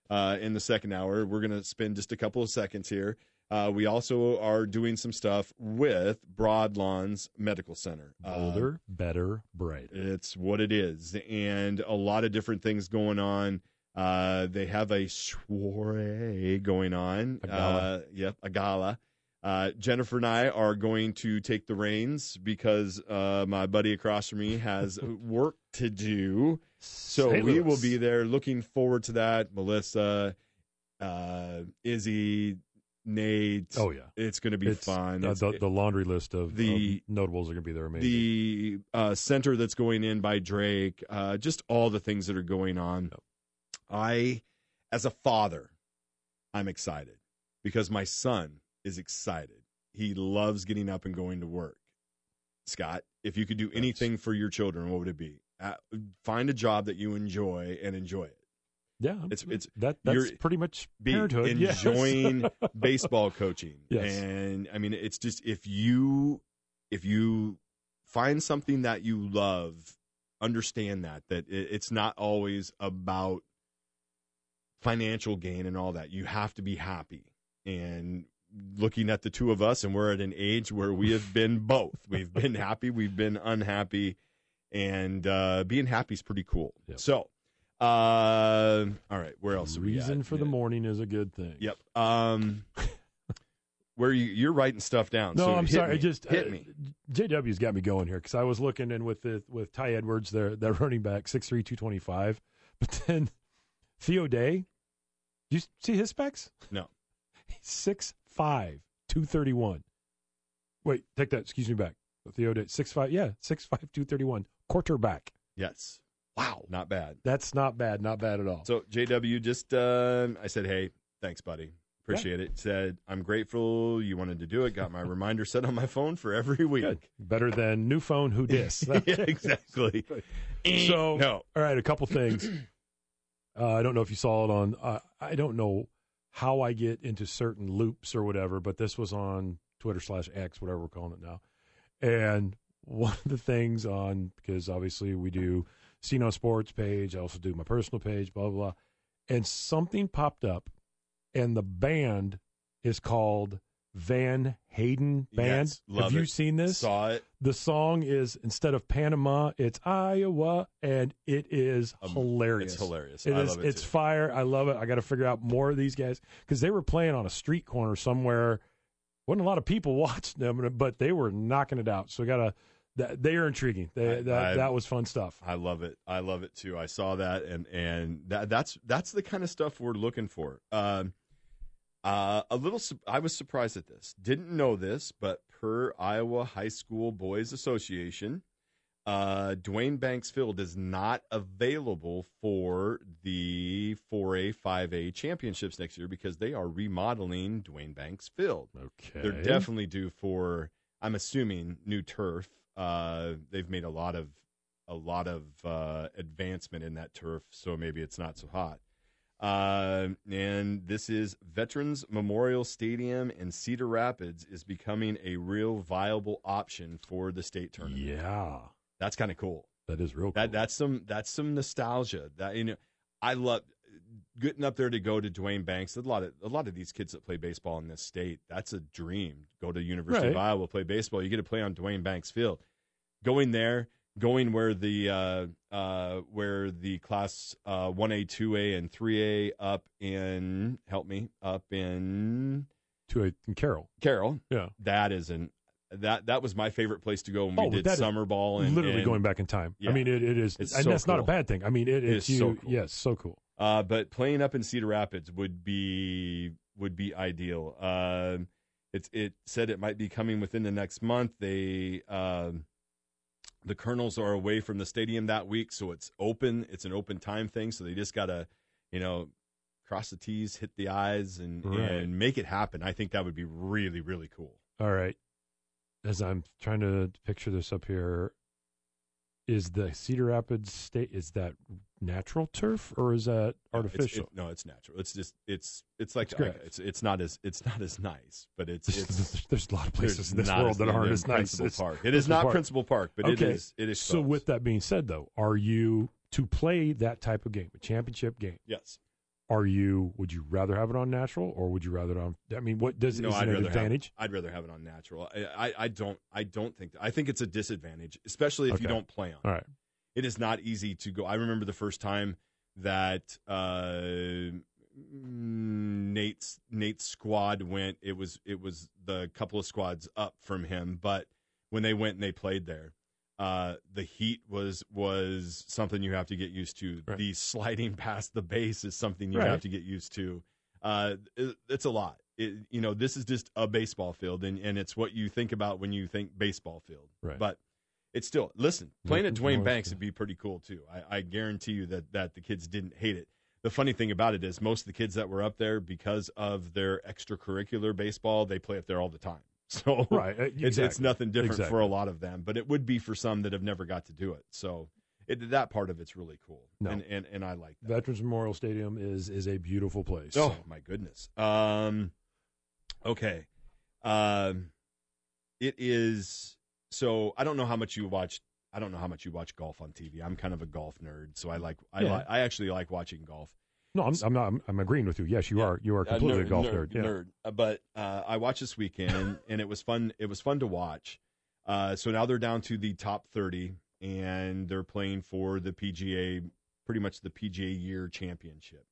uh, in the second hour. We're going to spend just a couple of seconds here. Uh, we also are doing some stuff with Broadlawns Medical Center. Older, uh, better, brighter. It's what it is, and a lot of different things going on. Uh, they have a soiree going on. A gala. Uh, yep, a gala. Uh, Jennifer and I are going to take the reins because uh, my buddy across from me has work to do. So Saint we Louis. will be there. Looking forward to that. Melissa, uh, Izzy, Nate. Oh, yeah. It's going to be It's, fun. Uh, It's- the, the laundry list of, the- of notables are going to be there. Amazing. the uh, center that's going in by Drake, uh, just all the things that are going on. Yep. I, as a father, I'm excited because my son is excited. He loves getting up and going to work. Scott, if you could do anything for your children, what would it be? Uh, find a job that you enjoy and enjoy it. yeah, It's it's that that's you're- pretty much be parenthood. yes. enjoying baseball coaching. Yes. And I mean, it's just if you if you find something that you love, understand that that it, it's not always about financial gain and all that. You have to be happy. And looking at the two of us, and we're at an age where we have been both. We've been happy, we've been unhappy, and uh, being happy is pretty cool. Yep. So, uh, all right, where else? are we Reason at? for the morning is a good thing. Yep. Um, where you you're writing stuff down? No, so I'm hit sorry. me. I just hit uh, me. J W's got me going here because I was looking in with the with Ty Edwards, their their running back, six three, two twenty-five. But then Theo Day, do you see his specs? No. He's six five, two thirty-one. Wait, take that. Excuse me back. Theo Day, six five. Yeah, six five, two thirty-one. Quarterback. Yes. Wow. Not bad. That's not bad. Not bad at all. So J W just, uh, I said, hey, thanks, buddy. Appreciate it. Said, I'm grateful you wanted to do it. Got my reminder set on my phone for every week. Good. Better than new phone, who dis? Yeah, exactly. So, no. all right, a couple things. Uh, I don't know if you saw it on, uh, I don't know how I get into certain loops or whatever, but this was on Twitter slash X, whatever we're calling it now. And one of the things on, because obviously we do Seen on Sports page, I also do my personal page, blah, blah, blah. And something popped up, and the band is called Van Hayden Band. Yes, love Have you it. seen this? Saw it. The song is, instead of Panama, it's Iowa, and it is Um, hilarious. It's hilarious. It I is. love it It's too. fire. I love it. I got to figure out more of these guys because they were playing on a street corner somewhere. Wasn't a lot of people watching them, but they were knocking it out. So we got to. That, they are intriguing. They, I- that I- that was fun stuff. I love it. I love it too. I saw that, and and that that's that's the kind of stuff we're looking for. Um, uh, a little. su- I was surprised at this. Didn't know this, but per Iowa High School Boys Association, uh, Dwayne Banks Field is not available for the four A, five A championships next year because they are remodeling Dwayne Banks Field. Okay. They're definitely due for, I'm assuming, new turf. Uh, they've made a lot of a lot of uh, advancement in that turf, so maybe it's not so hot. Uh, and this is Veterans Memorial Stadium in Cedar Rapids is becoming a real viable option for the state tournament. Yeah, That's kind of cool. that is real. That cool. that's some that's some nostalgia. That you know, I love getting up there to go to Dwayne Banks. A lot of a lot of these kids that play baseball in this state, that's a dream. Go to University of Right. Iowa, play baseball. You get to play on Dwayne Banks Field. Going there, going where the uh, uh, where the class uh, one A, two A, and three A up in help me up in to a and Carroll. Carroll. Yeah, That is an that that was my favorite place to go when we Oh, did that is summer ball and literally and- going back in time. Yeah. I mean, it, it is, It's and so that's not a cool. bad thing. I mean, it, It it's is so you. cool. Yes, so cool. Uh, but playing up in Cedar Rapids would be would be ideal. Um, it's it said it might be coming within the next month. They um, the Colonels are away from the stadium that week, so it's open. It's an open time thing, so they just gotta, you know, cross the T's, hit the I's, and Right. and make it happen. I think that would be really really cool. All right. As I'm trying to picture this up here, is the Cedar Rapids state, is that natural turf or is that No, it's- artificial? it- no, it's natural. It's just it's it's like It's great. it's it's not as it's not as nice, but it's it's. There's a lot of places There's in this not world as that neat aren't as as nice. Principal as Park. It is not Park. Principal Park, but Okay. it is it is. So close. with that being said, though, are you to play that type of game, a championship game? yes, Are you? Would you rather have it on natural, or would you rather on? I mean, what does No, is I'd it an rather advantage? Have, I'd rather have it on natural. I, I, I don't. I don't think. I think it's a disadvantage, especially if Okay. you don't play on. All right. It is not easy to go. I remember the first time that uh, Nate's Nate's squad went. It was it was the couple of squads up from him, but when they went and they played there, uh, the heat was was something you have to get used to. Right. The sliding past the base is something you Right. have to get used to. Uh, it, it's a lot. It, you know, this is just a baseball field, and, and it's what you think about when you think baseball field. Right. But it's still, listen, playing at Nothing Dwayne more Banks to- would be pretty cool, too. I, I guarantee you that, that the kids didn't hate it. The funny thing about it is most of the kids that were up there, because of their extracurricular baseball, they play up there all the time. So Right. uh, it's, it's exactly. nothing different Exactly. for a lot of them, but it would be for some that have never got to do it. So it, that part of it's really cool, No. and, and and I like that. Veterans Memorial Stadium is is a beautiful place. Oh my goodness. Um, okay. Um, it is. So I don't know how much you watch. I don't know how much you watch golf on T V. I'm kind of a golf nerd, so I like. I Yeah. like. I actually like watching golf. No, I'm, I'm not. I'm, I'm agreeing with you. Yes, you Yeah. are. You are Uh, completely nerd, a golf nerd, nerd. Yeah. nerd. Uh, but uh, I watched this weekend, and it was fun. It was fun to watch. Uh, so now they're down to the top thirty, and they're playing for the P G A, pretty much the P G A Year Championship.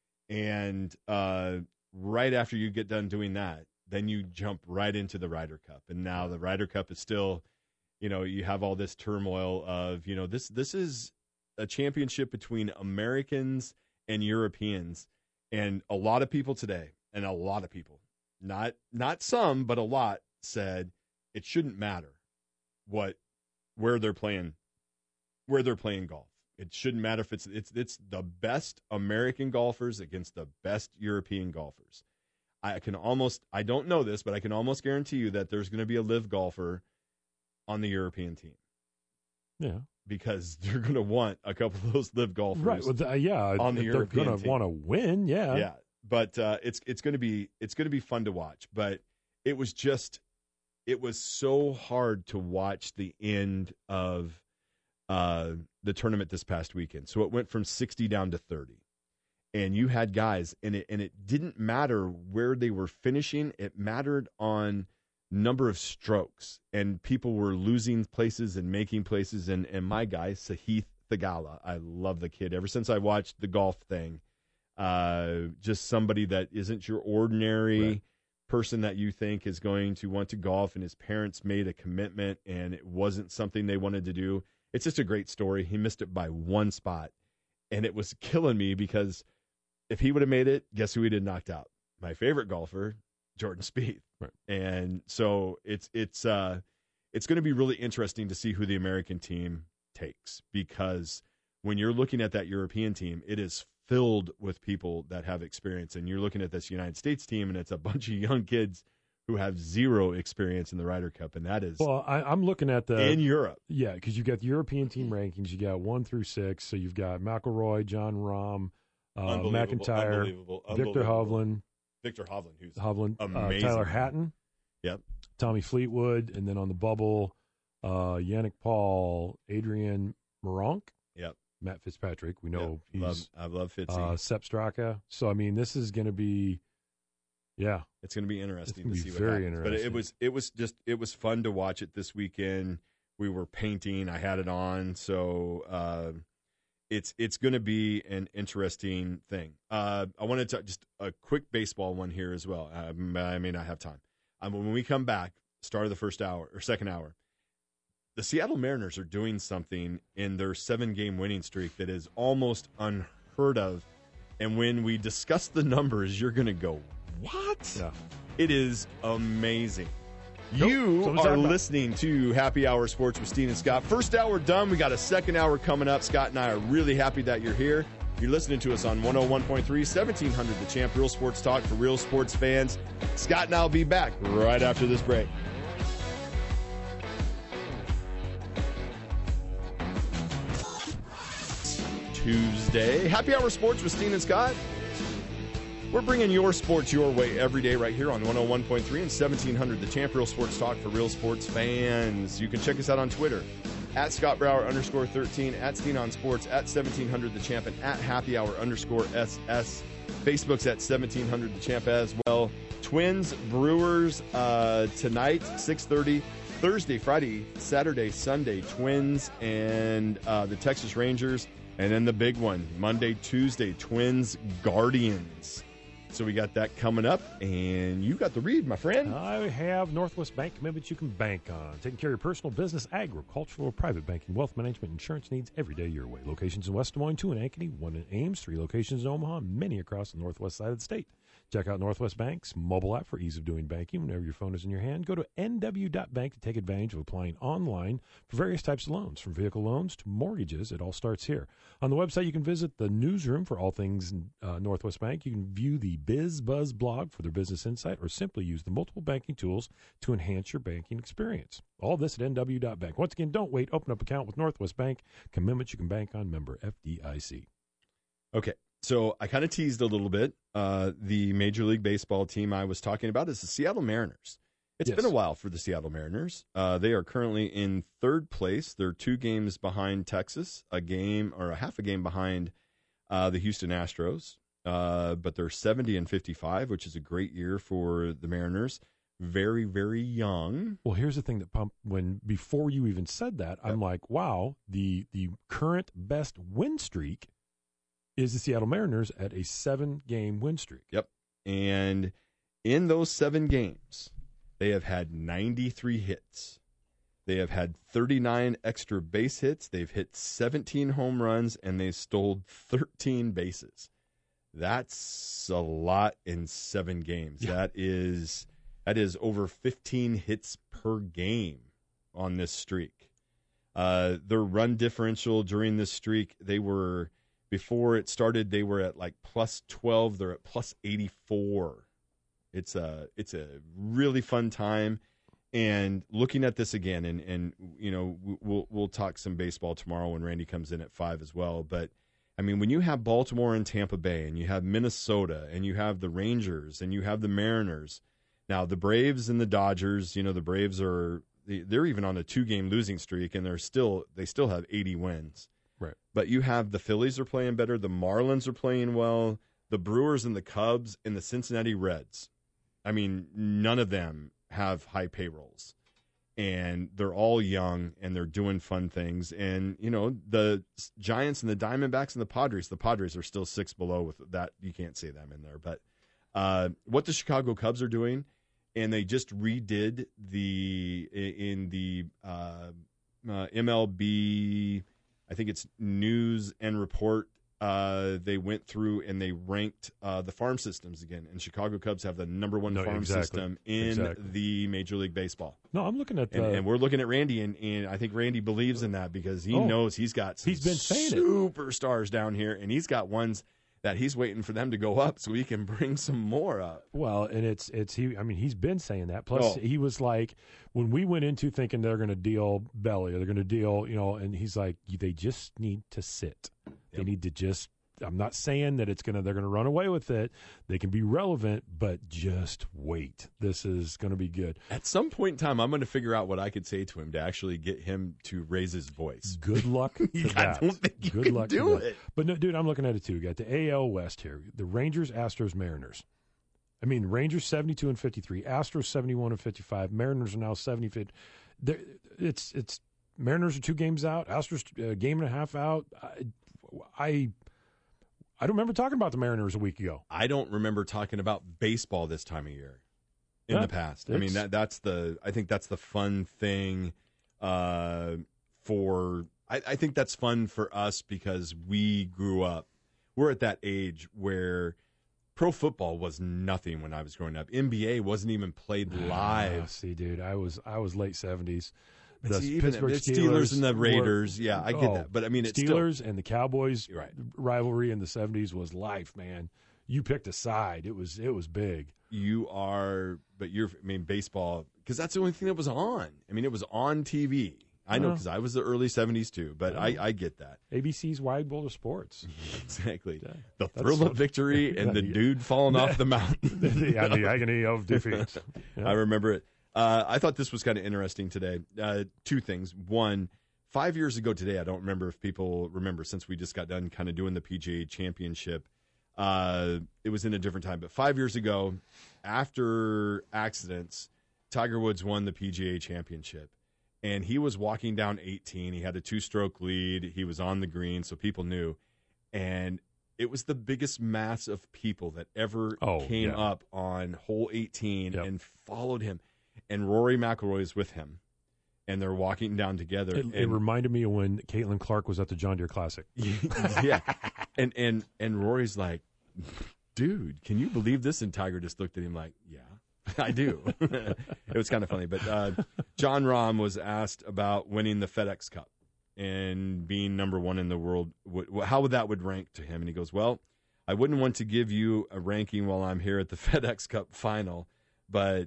And uh, right after you get done doing that, then you jump right into the Ryder Cup. And now the Ryder Cup is still, you know, you have all this turmoil of, you know, this this is a championship between Americans and Europeans. And a lot of people today, and a lot of people, not not some, but a lot, said it shouldn't matter what where they're playing where they're playing golf. It shouldn't matter if it's it's it's the best American golfers against the best European golfers. I can almost I don't know this, but I can almost guarantee you that there's going to be a live golfer on the European team, Yeah. because they're going to want a couple of those live golfers. Right. Well, th- yeah. on the they're European going to team. want to win. Yeah. Yeah, but uh, it's it's going to be it's going to be fun to watch. But it was just it was so hard to watch the end of uh, the tournament this past weekend. So it went from sixty down to thirty, and you had guys, and it and it didn't matter where they were finishing. It mattered on number of strokes, and people were losing places and making places. And and my guy Sahith Theegala, I love the kid. Ever since I watched the golf thing, uh, just somebody that isn't your ordinary Right. person that you think is going to want to golf, and his parents made a commitment, and it wasn't something they wanted to do. It's just a great story. He missed it by one spot, and it was killing me because if he would have made it, guess who he'd have knocked out? My favorite golfer, Jordan Spieth. Right. And so it's it's uh it's going to be really interesting to see who the American team takes, because when you're looking at that European team, it is filled with people that have experience, and you're looking at this United States team, and it's a bunch of young kids who have zero experience in the Ryder Cup, and that is Well, I, I'm looking at the in Europe. yeah, because you got the European team rankings. You got one through six. So you've got McIlroy, John Rahm, uh, Unbelievable, McIntyre, unbelievable, Victor unbelievable. Hovland, Victor Hovland, who's Hovland, uh, amazing. Tyler Hatton, Yep. Tommy Fleetwood, and then on the bubble, uh, Yannick Paul, Adrian Moronk, Yep. Matt Fitzpatrick. We know Yep. Love, he's I love Fitzy. uh, Sepp Straka. So I mean, this is going to be, yeah, It's going to be interesting gonna to be see what very happens. But it interesting. was it was just it was fun to watch it this weekend. We were painting. I had it on, so uh, it's it's going to be an interesting thing. Uh, I wanted to just a quick baseball one here as well. I, I may not have time. Um, when we come back, start of the first hour or second hour, the Seattle Mariners are doing something in their seven-game winning streak that is almost unheard of. And when we discuss the numbers, you're going to go, what? yeah. It is amazing. Nope. You So are it's our- listening to Happy Hour Sports with Steve and Scott. First hour done. We got a second hour coming up. Scott and I are really happy that you're here. You're listening to us on one oh one point three, seventeen hundred The Champ, Real Sports Talk for real sports fans. Scott and I will be back right after this break. Tuesday. Happy Hour Sports with Steve and Scott. We're bringing your sports your way every day right here on one oh one point three and seventeen hundred The Champ, Real Sports Talk for real sports fans. You can check us out on Twitter at Scott Brower underscore thirteen, at Steen on Sports, at seventeen hundred The Champ, and at Happy Hour underscore S S. Facebook's at seventeen hundred The Champ as well. Twins, Brewers uh, tonight, six thirty. Thursday, Friday, Saturday, Sunday, Twins and uh, the Texas Rangers. And then the big one, Monday, Tuesday, Twins, Guardians. So we got that coming up, and you got the read, my friend. I have Northwest Bank commitments you can bank on. Taking care of your personal, business, agricultural, private banking, wealth management, insurance needs every day your way. Locations in West Des Moines, two in Ankeny, one in Ames, three locations in Omaha, many across the northwest side of the state. Check out Northwest Bank's mobile app for ease of doing banking whenever your phone is in your hand. Go to N W dot bank to take advantage of applying online for various types of loans, from vehicle loans to mortgages. It all starts here. On the website, you can visit the newsroom for all things uh, Northwest Bank. You can view the Biz Buzz blog for their business insight, or simply use the multiple banking tools to enhance your banking experience. All this at N W dot bank. Once again, don't wait. Open up an account with Northwest Bank. Commitments you can bank on. Member F D I C. Okay. So I kind of teased a little bit. Uh, the Major League Baseball team I was talking about is the Seattle Mariners. It's Yes. been a while for the Seattle Mariners. Uh, they are currently in third place. They're two games behind Texas, a game or a half a game behind uh, the Houston Astros. Uh, but they're seventy and fifty-five, which is a great year for the Mariners. Very, very young. Well, here's the thing that pumped when before you even said that, I'm like, wow, the the current best win streak is the Seattle Mariners at a seven-game win streak. Yep. And in those seven games, they have had ninety-three hits. They have had thirty-nine extra base hits. They've hit seventeen home runs, and they've stole thirteen bases. That's a lot in seven games. Yeah. That is that is over fifteen hits per game on this streak. Uh, their run differential during this streak, they were... Before it started, they were at like plus twelve. They're at plus eighty-four. It's a it's a really fun time. And looking at this again, and and you know we'll we'll talk some baseball tomorrow when Randy comes in at five as well. But I mean, when you have Baltimore and Tampa Bay, and you have Minnesota, and you have the Rangers, and you have the Mariners. Now the Braves and the Dodgers. You know the Braves are they're even on a two-game losing streak, and they're still they still have eighty wins. Right. But you have the Phillies are playing better. The Marlins are playing well. The Brewers and the Cubs and the Cincinnati Reds. I mean, none of them have high payrolls. And they're all young, and they're doing fun things. And, you know, the Giants and the Diamondbacks and the Padres, the Padres are still six below with that. You can't say them in there. But uh, what the Chicago Cubs are doing, and they just redid the, in the uh, uh, M L B... I think it's News and Report. Uh, they went through and they ranked uh, the farm systems again. And Chicago Cubs have the number one No, farm exactly. system in Exactly. the Major League Baseball. No, I'm looking at the. And, and we're looking at Randy, and, and I think Randy believes in that because he Oh, knows he's got some he's been saying it. superstars down here, and he's got ones that he's waiting for them to go up so he can bring some more up. Well, and it's it's he. I mean, he's been saying that. Plus, Oh. he was like, when we went into thinking they're going to deal Belly or they're going to deal, you know, and he's like, they just need to sit. They Yep. need to just. I'm not saying that it's gonna they're gonna run away with it. They can be relevant, but just wait. This is gonna be good. At some point in time, I'm going to figure out what I could say to him to actually get him to raise his voice. Good luck to I that. don't think you Good can luck to do that. it. But no, dude, I'm looking at it too. Got the A L West here. The Rangers, Astros, Mariners. I mean, Rangers seventy-two and fifty-three, Astros seventy-one and fifty-five, Mariners are now seventy. They're, it's it's Mariners are two games out, Astros a game and a half out. I, I I don't remember talking about the Mariners a week ago. I don't remember talking about baseball this time of year in Yeah, the past. I mean, it's- that that's the I think that's the fun thing uh, for I, I think that's fun for us because we grew up. We're at that age where pro football was nothing when I was growing up. N B A wasn't even played Ah, live. see, dude, I was I was late seventies. The See, even Pittsburgh the Steelers, Steelers and the were- Raiders, yeah, I get oh, that. But I mean, it's Steelers still and the Cowboys You're right. rivalry in the seventies was life, man. You picked a side. It was it was big. you are, but you're. I mean, baseball because that's the only thing that was on. I mean, it was on T V. I know Uh-huh. because I was the early seventies too, but I, I get that. A B C's Wide World of Sports. Exactly. Yeah. The That's thrill what- of victory and the Yeah. dude falling off the mountain. yeah, the agony of defeat. Yeah. I remember it. Uh, I thought this was kind of interesting today. Uh, two things. One, five years ago today, I don't remember if people remember since we just got done kind of doing the P G A Championship. Uh, it was in a different time, but five years ago, after accidents, Tiger Woods won the P G A Championship, and he was walking down eighteen. He had a two-stroke lead. He was on the green, so people knew, and it was the biggest mass of people that ever oh, came yeah. up on hole eighteen yep. and followed him. And Rory McIlroy is with him, and they're walking down together. It, and, it reminded me of when Caitlin Clark was at the John Deere Classic. yeah, and and and Rory's like, dude, can you believe this? And Tiger just looked at him like, yeah, I do. It was kind of funny. But uh, John Rahm was asked about winning the FedEx Cup and being number one in the world. How would that would rank to him? And he goes, well, I wouldn't want to give you a ranking while I'm here at the FedEx Cup final, but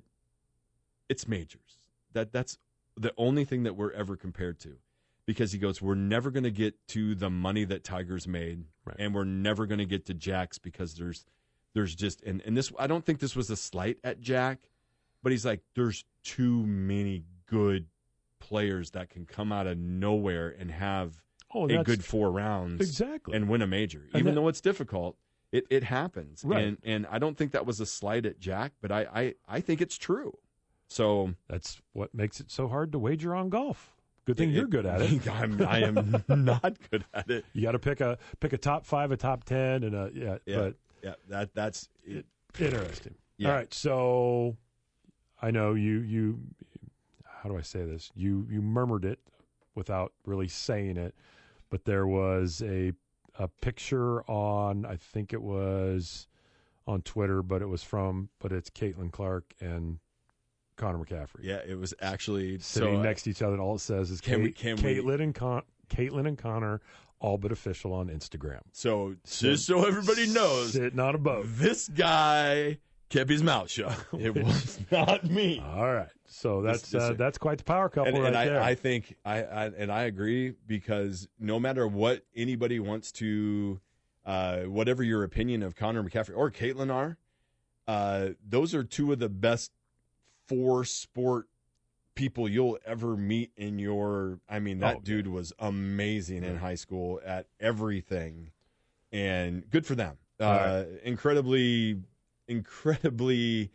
it's majors. That That's the only thing that we're ever compared to. Because he goes, we're never going to get to the money that Tiger's made, right. and we're never going to get to Jack's because there's there's just and, and this I don't think this was a slight at Jack, but he's like, there's too many good players that can come out of nowhere and have oh, a good four rounds exactly and win a major. And Even that, though it's difficult, it, it happens. Right. And and I don't think that was a slight at Jack, but I, I, I think it's true. So that's what makes it so hard to wager on golf. Good thing it, you're good at it. I'm, I am not good at it. You got to pick a pick a top five, a top ten, and a yeah. Yeah, but yeah. That that's it. Interesting. Yeah. All right, so I know you you. How do I say this? You you murmured it without really saying it, but there was a a picture on I think it was on Twitter, but it was from but it's Caitlin Clark and Connor McCaffrey. Yeah, it was actually sitting so, next to each other, and all it says is can Kate, we, can Caitlin we, and Con, Caitlin and Connor, all but official on Instagram. So just so everybody knows, sitting on a boat. This guy kept his mouth shut. It was not me. All right, so that's This- this- uh, that's quite the power couple And, right and I, there. I think I, I and I agree because no matter what anybody wants to, uh, whatever your opinion of Connor McCaffrey or Caitlin are, uh, those are two of the best four sport people you'll ever meet in your I mean that oh, dude yeah. was amazing in high school at everything, and good for them. Uh, right. incredibly incredibly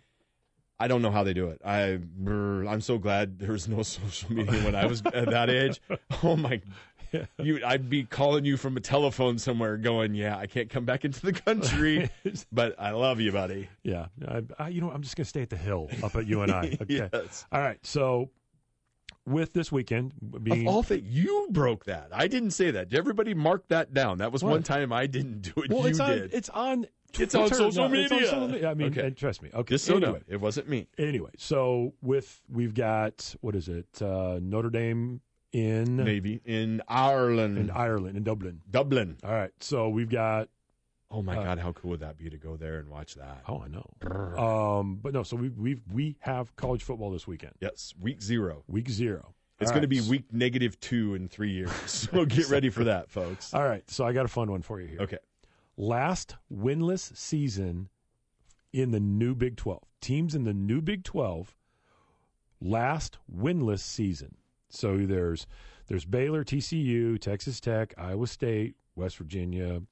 I don't know how they do it. I I'm so glad there was no social media when I was at that age. Oh my Yeah. You, I'd be calling you from a telephone somewhere going, yeah, I can't come back into the country, but I love you, buddy. Yeah. I, I, you know, I'm just going to stay at the Hill up at U N I. Okay. Yes. All right. So with this weekend being Of all things, you broke that. I didn't say that. Everybody mark that down. That was What? one time I didn't do it. well, you it's on, did. It's on It's on Twitter. social No, it's on media. social media. I mean, Okay. and trust me. Okay. Just so anyway, know it. It wasn't me. Anyway, so with we've got what is it? Uh, Notre Dame in Maybe in Ireland. in Ireland in Dublin. Dublin. All right. So we've got Oh, my Uh, God. How cool would that be to go there and watch that? oh, I know. Um, but no. So we we we have college football this weekend. Yes. Week zero. Week zero. It's All going to right. be week negative two in three years. So get ready for that, folks. All right. So I got a fun one for you here. Okay. Last winless season in the new Big twelve. Teams in the new Big twelve, last winless season. So there's there's Baylor, T C U, Texas Tech, Iowa State, West Virginia,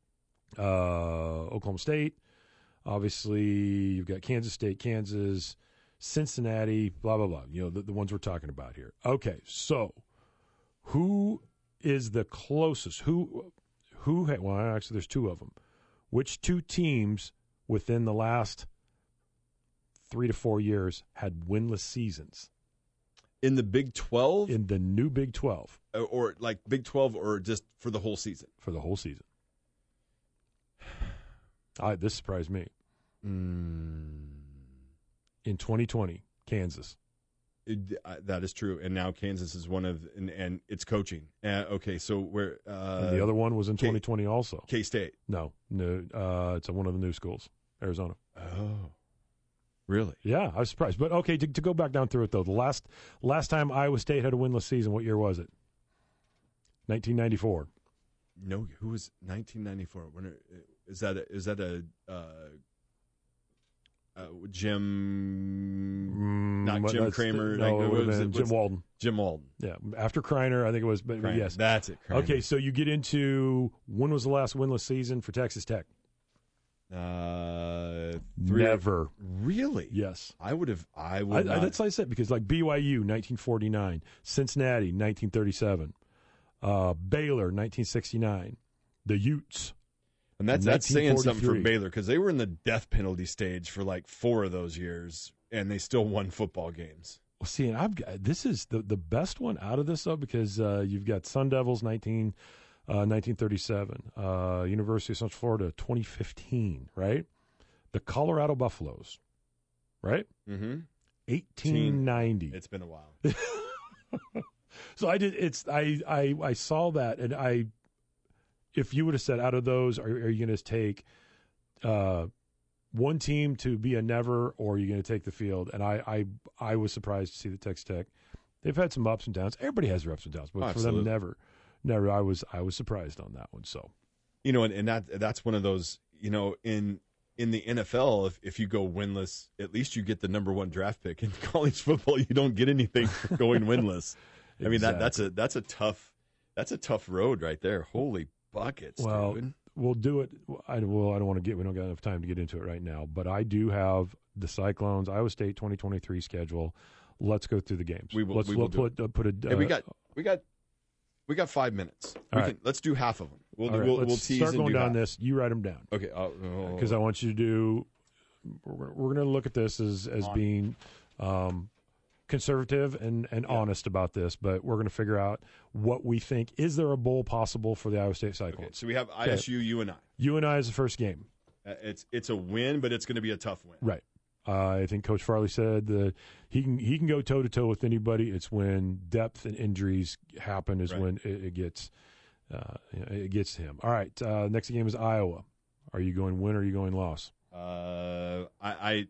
uh, Oklahoma State. Obviously, you've got Kansas State, Kansas, Cincinnati, blah, blah, blah. You know, the, the ones we're talking about here. Okay, so who is the closest? Who, who, ha- well, actually, there's two of them. Which two teams within the last three to four years had winless seasons In the Big twelve? in the new Big twelve or, or like Big twelve or just for the whole season? for the whole season? I, this surprised me. Mm. In twenty twenty, Kansas. It, uh, that is true. And now Kansas is one of, and, and it's coaching. Uh, okay, so where? Uh, And the other one was in K- twenty twenty also. K-State. No, no, uh, it's one of the new schools, Arizona. Oh, really? Yeah, I was surprised. But okay, to, to go back down through it though, the last last time Iowa State had a winless season, what year was it? nineteen ninety-four. No, who was nineteen ninety-four? When are, is that? A, is that a uh, uh, Jim? Mm, Not what- Jim that's- Kramer, No, like, it what would have was been it? Jim What's- Walden. Jim Walden. Yeah, after Kreiner, I think it was. But Kramer. yes, That's it. Kramer. okay. So you get into when was the last winless season for Texas Tech? Uh, three, Never. Really? Yes. I would have. I I, would. I, not. that's what I said, because like B Y U, nineteen forty-nine, Cincinnati, nineteen thirty-seven, uh, Baylor, nineteen sixty-nine, the Utes. And that's that's saying something for nineteen forty-three. Baylor, because they were in the death penalty stage for like four of those years, and they still won football games. Well, see, and I've got, this is the, the best one out of this, though, because uh, you've got Sun Devils, nineteen, uh, nineteen thirty-seven, uh, University of Central Florida, twenty fifteen, right? The Colorado Buffaloes, right? Mm-hmm. eighteen ninety. It's been a while. So I did. It's I I I saw that, and I, if you would have said out of those, are, are you going to take uh, one team to be a never, or are you going to take the field? And I I I was surprised to see the Texas Tech. They've had some ups and downs. Everybody has their ups and downs, but Oh, for absolutely. them, never, never. I was I was surprised on that one. So You know, and, and that that's one of those. You know, in in the N F L, if if you go winless, at least you get the number one draft pick. In college football, you don't get anything for going winless. I mean, that that's a that's a tough that's a tough road right there. Holy buckets, Well, dude. we'll do it. I, well, I don't want to get. We don't got enough time to get into it right now. But I do have the Cyclones Iowa State twenty twenty-three schedule. Let's go through the games. We will- Let's we will let's do put uh, put a. Hey, we uh, got we got we got five minutes. We All can right. let's do half of them. We'll all right, we'll, let's we'll tease start and going do down half. this. You write them down Okay, because I want you to do. We're, we're going to look at this as as On. being um, conservative and and Yeah. honest about this, but we're going to figure out what we think. Is there a bowl possible for the Iowa State okay. Cyclones? So we have I S U, you and I. You and I is the first game. Uh, It's it's a win, but it's going to be a tough win. Right. Uh, I think Coach Farley said that he can he can go toe to toe with anybody. It's when depth and injuries happen is Right. when it, it gets uh, it gets to him. All right. Uh, next game is Iowa. Are you going win or are you going loss? Uh, I I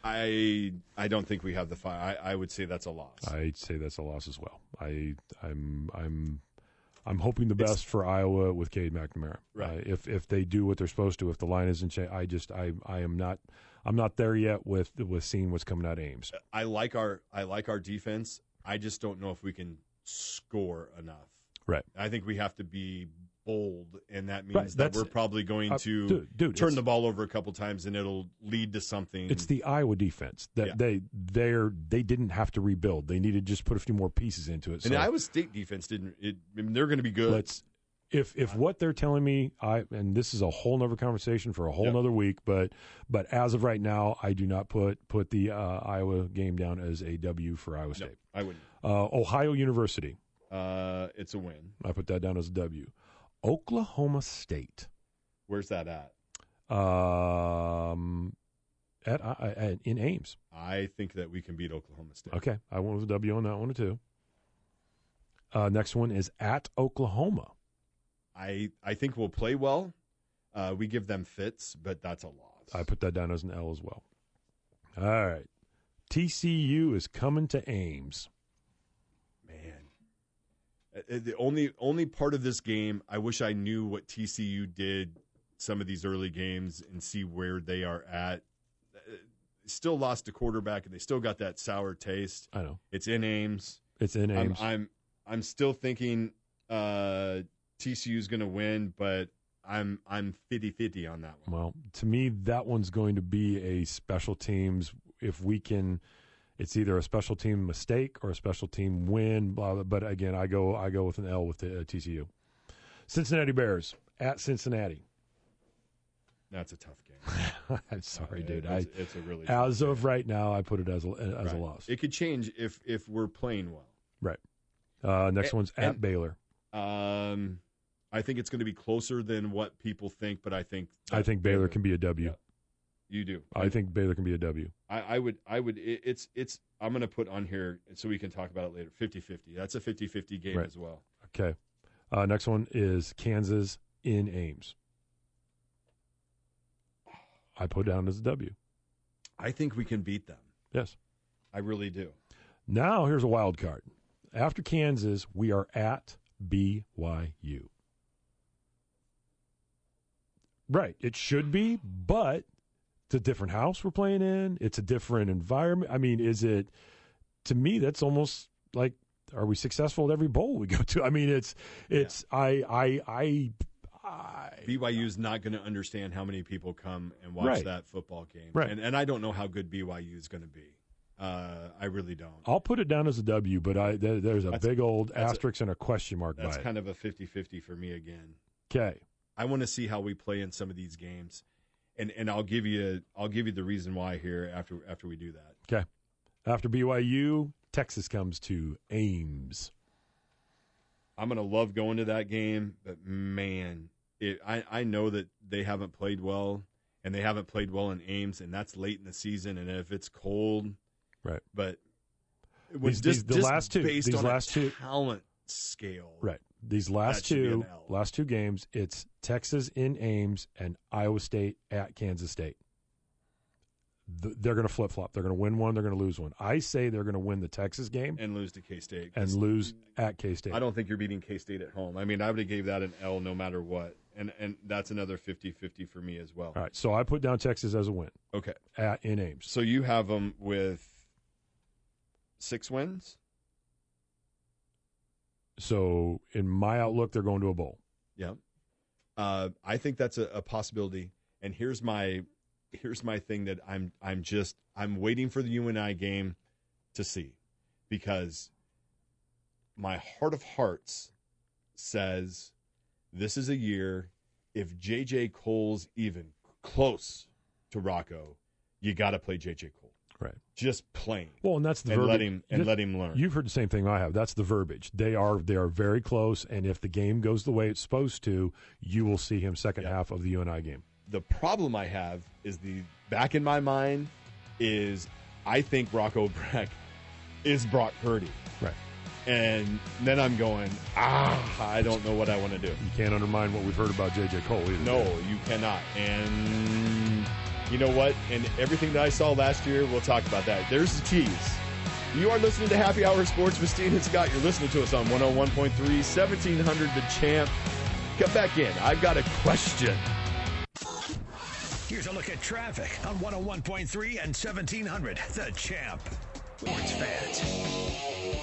I I don't think we have the five. I, I would say that's a loss. I'd say that's a loss as well. I I'm I'm I'm hoping the It's- best for Iowa with Cade McNamara. Right. Uh, if if they do what they're supposed to, if the line isn't changed, I just I I am not I'm not there yet with with seeing what's coming out of Ames. I like our I like our defense. I just don't know if we can score enough. Right. I think we have to be bold, and that means Right, that that's- we're probably going uh, to dude, dude, turn it's- the ball over a couple times, and it'll lead to something. It's the Iowa defense that Yeah. they they're they didn't have to rebuild. They needed to just put a few more pieces into it. and So the Iowa State defense didn't. It, I mean, they're going to be good. let's if if what they're telling me, I and this is a whole nother conversation for a whole Yep. nother week. But but as of right now, I do not put put the uh, Iowa game down as a W for Iowa no, State. I wouldn't. Uh, Ohio University, Uh, it's a win. I put that down as a W. Oklahoma State, Where's that at? um, at, uh, at in Ames. I think that we can beat Oklahoma State. Okay, I went with a W on that one too. Uh, next one is at Oklahoma. I I think we'll play well. Uh, we give them fits, but that's a loss. I put that down as an L as well. All right. T C U is coming to Ames. Man, Uh, the only only part of this game, I wish I knew what T C U did some of these early games and see where they are at. Uh, Still lost a quarterback, and they still got that sour taste. I know. It's in Ames. It's in I'm Ames. I'm I'm still thinking uh, T C U is going to win, but I'm I'm fifty-fifty on that one. well, to me, that one's going to be a special teams. If we can, it's either a special team mistake or a special team win. Blah, blah, but again, I go I go with an L with the uh, T C U. Cincinnati Bears at Cincinnati. That's a tough game. I'm sorry, Uh, dude. It's, I it's a really as tough of game. right now, I put it as a, as Right. a loss. It could change if if we're playing well. Right. Uh, next And- one's at and- Baylor. Um, I think it's going to be closer than what people think, but I think I think Baylor can be a W. Yeah. You do. I think Baylor can be a W. I, I would. I would. It, it's. It's. I'm going to put on here so we can talk about it later. fifty-fifty. That's a fifty-fifty game Right. as well. Okay. Uh, next one is Kansas in Ames. I put down as a W. I think we can beat them. Yes. I really do. Now here's a wild card. After Kansas, we are at B Y U. Right. It should be, but it's a different house we're playing in. It's a different environment. I mean, is it, to me, that's almost like, are we successful at every bowl we go to? I mean, it's, it's, I, I, I, I, B Y U's not going to understand how many people come and watch Right. that football game. Right. And, and I don't know how good B Y U is going to be. Uh, I really don't. I'll put it down as a W, but I there, there's a That's- big old that's a- asterisk and a question mark That's by it. kind of a fifty-fifty for me again. Okay. I want to see how we play in some of these games. And and I'll give you I'll give you the reason why here after after we do that. Okay. After B Y U, Texas comes to Ames. I'm gonna love going to that game, but man, it, I I know that they haven't played well, and they haven't played well in Ames, and that's late in the season. And if it's cold, Right. But it was These- just, these- the just last two- based these on last a two- talent scale, Right. These last That should be two an L. last two games, it's Texas in Ames and Iowa State at Kansas State. Th- They're going to flip flop. They're going to win one. They're going to lose one. I say they're going to win the Texas game and lose to K State and lose at K State. I don't think you're beating K State at home. I mean, I would have gave that an L no matter what, and and that's another fifty-fifty for me as well. All right. So I put down Texas as a win Okay, at in Ames. so you have them with six wins. So in my outlook, they're going to a bowl. Yeah, uh, I think that's a, a possibility. And here's my here's my thing that I'm I'm just I'm waiting for the U N I game to see, because my heart of hearts says this is a year, if J J Cole's even close to Rocco, you got to play J J Cole. Right. Just plain. Well, and that's the and verbiage. let him and Just- let him learn. You've heard the same thing I have. That's the verbiage. They are they are very close, and if the game goes the way it's supposed to, you will see him second Yeah. half of the U N I game. The problem I have is the back in my mind is I think Rocco Breck is Brock Purdy. Right. And then I'm going, ah, I don't know what I want to do. You can't undermine what we've heard about J J Cole either. No, you cannot. And you know what? And everything that I saw last year, we'll talk about that. There's the tease. You are listening to Happy Hour Sports with Steen and Scott. You're listening to us on one oh one point three, seventeen hundred The Champ. Come back in. I've got a question. Here's a look at traffic on one oh one point three and seventeen hundred The Champ. Sports fans.